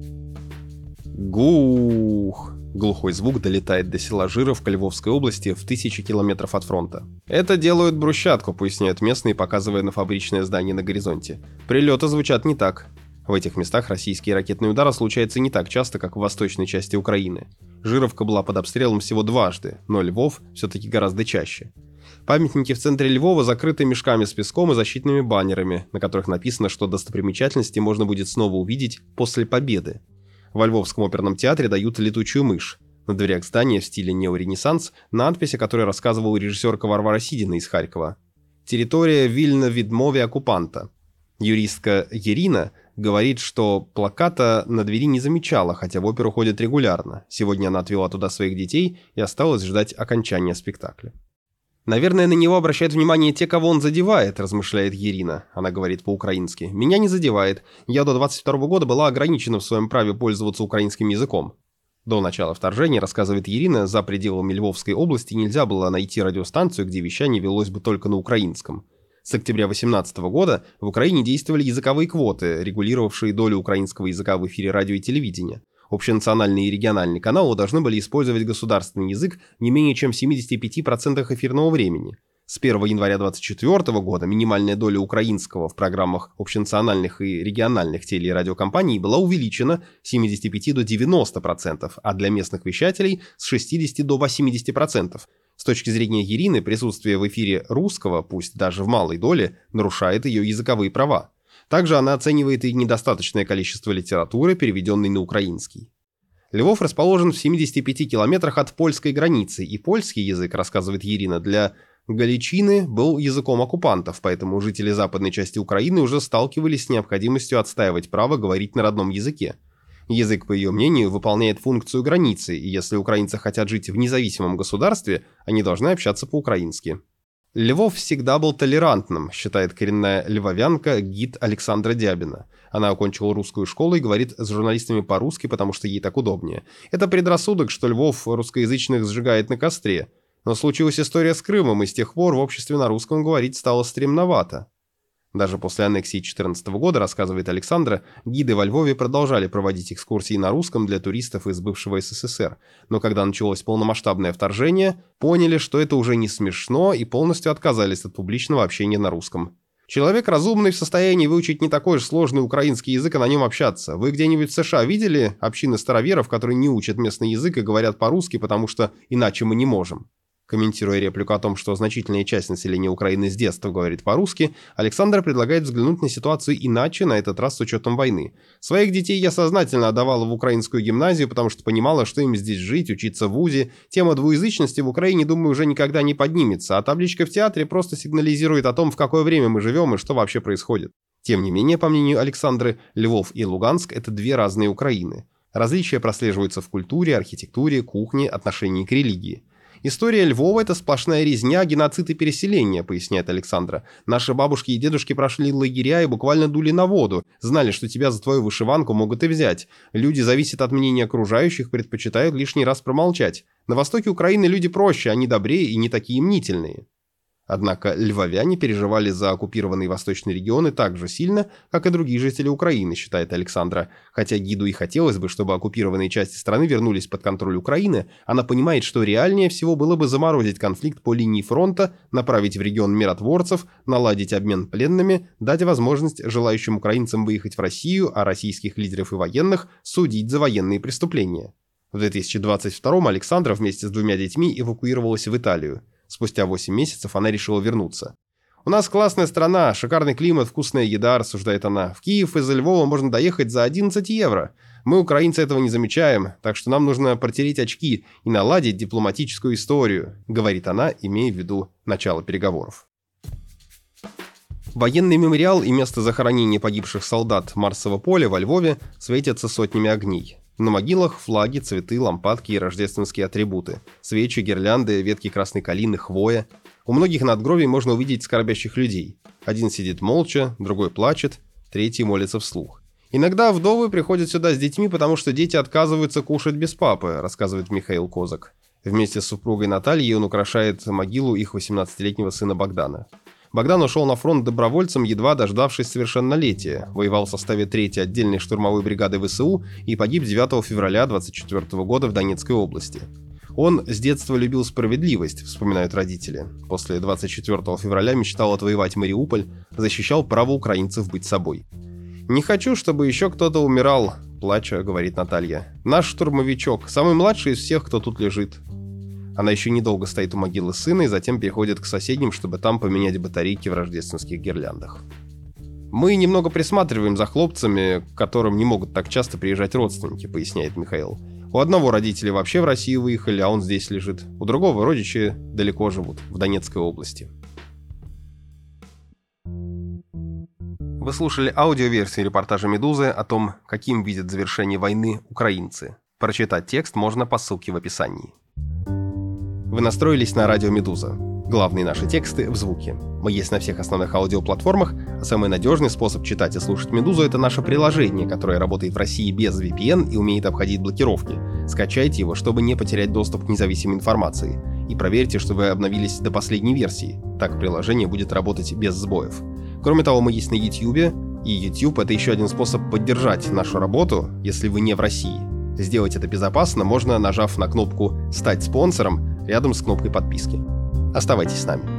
Гух. Глухой звук долетает до села Жировка Львовской области в 1000 километров от фронта. Это делают брусчатку, поясняют местные, показывая на фабричное здание на горизонте. Прилеты звучат не так. В этих местах российские ракетные удары случаются не так часто, как в восточной части Украины. Жировка была под обстрелом всего дважды, но Львов все-таки гораздо чаще. Памятники в центре Львова закрыты мешками с песком и защитными баннерами, на которых написано, что достопримечательности можно будет снова увидеть после победы. Во Львовском оперном театре дают летучую мышь. На дверях здания в стиле неоренессанс надпись, о которой рассказывала режиссерка Варвара Сидина из Харькова. «Территория вильно-відмові оккупанта». Юристка Ирина говорит, что плаката на двери не замечала, хотя в оперу ходит регулярно. Сегодня она отвела туда своих детей и осталась ждать окончания спектакля. «Наверное, на него обращают внимание те, кого он задевает», – размышляет Ирина. Она говорит по-украински. «Меня не задевает. Я до 22 года была ограничена в своем праве пользоваться украинским языком». До начала вторжения, рассказывает Ирина, за пределами Львовской области нельзя было найти радиостанцию, где вещание велось бы только на украинском. С октября 2018 года в Украине действовали языковые квоты, регулировавшие долю украинского языка в эфире радио и телевидения. Общенациональные и региональные каналы должны были использовать государственный язык не менее чем в 75% эфирного времени. С 1 января 2024 года минимальная доля украинского в программах общенациональных и региональных теле- и радиокомпаний была увеличена с 75 до 90%, а для местных вещателей с 60 до 80%. С точки зрения Ирины, присутствие в эфире русского, пусть даже в малой доле, нарушает ее языковые права. Также она оценивает и недостаточное количество литературы, переведенной на украинский. Львов расположен в 75 километрах от польской границы, и польский язык, рассказывает Ирина, для Галичины был языком оккупантов, поэтому жители западной части Украины уже сталкивались с необходимостью отстаивать право говорить на родном языке. Язык, по ее мнению, выполняет функцию границы, и если украинцы хотят жить в независимом государстве, они должны общаться по-украински. Львов всегда был толерантным, считает коренная львовянка гид Александра Дябина. Она окончила русскую школу и говорит с журналистами по-русски, потому что ей так удобнее. Это предрассудок, что Львов русскоязычных сжигает на костре. Но случилась история с Крымом, и с тех пор в обществе на русском говорить стало стремновато. Даже после аннексии 2014 года, рассказывает Александра, гиды во Львове продолжали проводить экскурсии на русском для туристов из бывшего СССР. Но когда началось полномасштабное вторжение, поняли, что это уже не смешно, и полностью отказались от публичного общения на русском. Человек разумный в состоянии выучить не такой же сложный украинский язык и на нем общаться. Вы где-нибудь в США видели общины староверов, которые не учат местный язык и говорят по-русски, потому что иначе мы не можем? Комментируя реплику о том, что значительная часть населения Украины с детства говорит по-русски, Александр предлагает взглянуть на ситуацию иначе, на этот раз с учетом войны. «Своих детей я сознательно отдавала в украинскую гимназию, потому что понимала, что им здесь жить, учиться в вузе. Тема двуязычности в Украине, думаю, уже никогда не поднимется, а табличка в театре просто сигнализирует о том, в какое время мы живем и что вообще происходит». Тем не менее, по мнению Александры, Львов и Луганск – это две разные Украины. Различия прослеживаются в культуре, архитектуре, кухне, отношении к религии. «История Львова – это сплошная резня, геноцид и переселение», – поясняет Александра. «Наши бабушки и дедушки прошли лагеря и буквально дули на воду. Знали, что тебя за твою вышиванку могут и взять. Люди зависят от мнения окружающих, предпочитают лишний раз промолчать. На востоке Украины люди проще, они добрее и не такие мнительные». Однако львовяне переживали за оккупированные восточные регионы так же сильно, как и другие жители Украины, считает Александра. Хотя гиду и хотелось бы, чтобы оккупированные части страны вернулись под контроль Украины, она понимает, что реальнее всего было бы заморозить конфликт по линии фронта, направить в регион миротворцев, наладить обмен пленными, дать возможность желающим украинцам выехать в Россию, а российских лидеров и военных судить за военные преступления. В 2022-м Александра вместе с 2 детьми эвакуировалась в Италию. Спустя 8 месяцев она решила вернуться. «У нас классная страна, шикарный климат, вкусная еда», – рассуждает она. «В Киев из Львова можно доехать за 11 евро. Мы, украинцы, этого не замечаем, так что нам нужно протереть очки и наладить дипломатическую историю», – говорит она, имея в виду начало переговоров. Военный мемориал и место захоронения погибших солдат Марсово поле во Львове светятся сотнями огней. На могилах флаги, цветы, лампадки и рождественские атрибуты. Свечи, гирлянды, ветки красной калины, хвоя. У многих надгробий можно увидеть скорбящих людей. Один сидит молча, другой плачет, третий молится вслух. Иногда вдовы приходят сюда с детьми, потому что дети отказываются кушать без папы, рассказывает Михаил Козак. Вместе с супругой Натальей он украшает могилу их 18-летнего сына Богдана. Богдан ушел на фронт добровольцем, едва дождавшись совершеннолетия, воевал в составе 3-й отдельной штурмовой бригады ВСУ и погиб 9 февраля 1924 года в Донецкой области. Он с детства любил справедливость, вспоминают родители. После 24 февраля мечтал отвоевать Мариуполь, защищал право украинцев быть собой. «Не хочу, чтобы еще кто-то умирал», – плача, говорит Наталья. «Наш штурмовичок, самый младший из всех, кто тут лежит». Она еще недолго стоит у могилы сына и затем переходит к соседним, чтобы там поменять батарейки в рождественских гирляндах. «Мы немного присматриваем за хлопцами, к которым не могут так часто приезжать родственники», — поясняет Михаил. «У одного родители вообще в Россию выехали, а он здесь лежит. У другого родичи далеко живут, в Донецкой области». Вы слушали аудиоверсию репортажа «Медузы» о том, каким видят завершение войны украинцы. Прочитать текст можно по ссылке в описании. Вы настроились на радио «Медуза». Главные наши тексты в звуке. Мы есть на всех основных аудиоплатформах, а самый надежный способ читать и слушать «Медузу» — это наше приложение, которое работает в России без VPN и умеет обходить блокировки. Скачайте его, чтобы не потерять доступ к независимой информации. И проверьте, что вы обновились до последней версии. Так приложение будет работать без сбоев. Кроме того, мы есть на YouTube, и YouTube — это еще один способ поддержать нашу работу, если вы не в России. Сделать это безопасно можно, нажав на кнопку «Стать спонсором» рядом с кнопкой подписки. Оставайтесь с нами.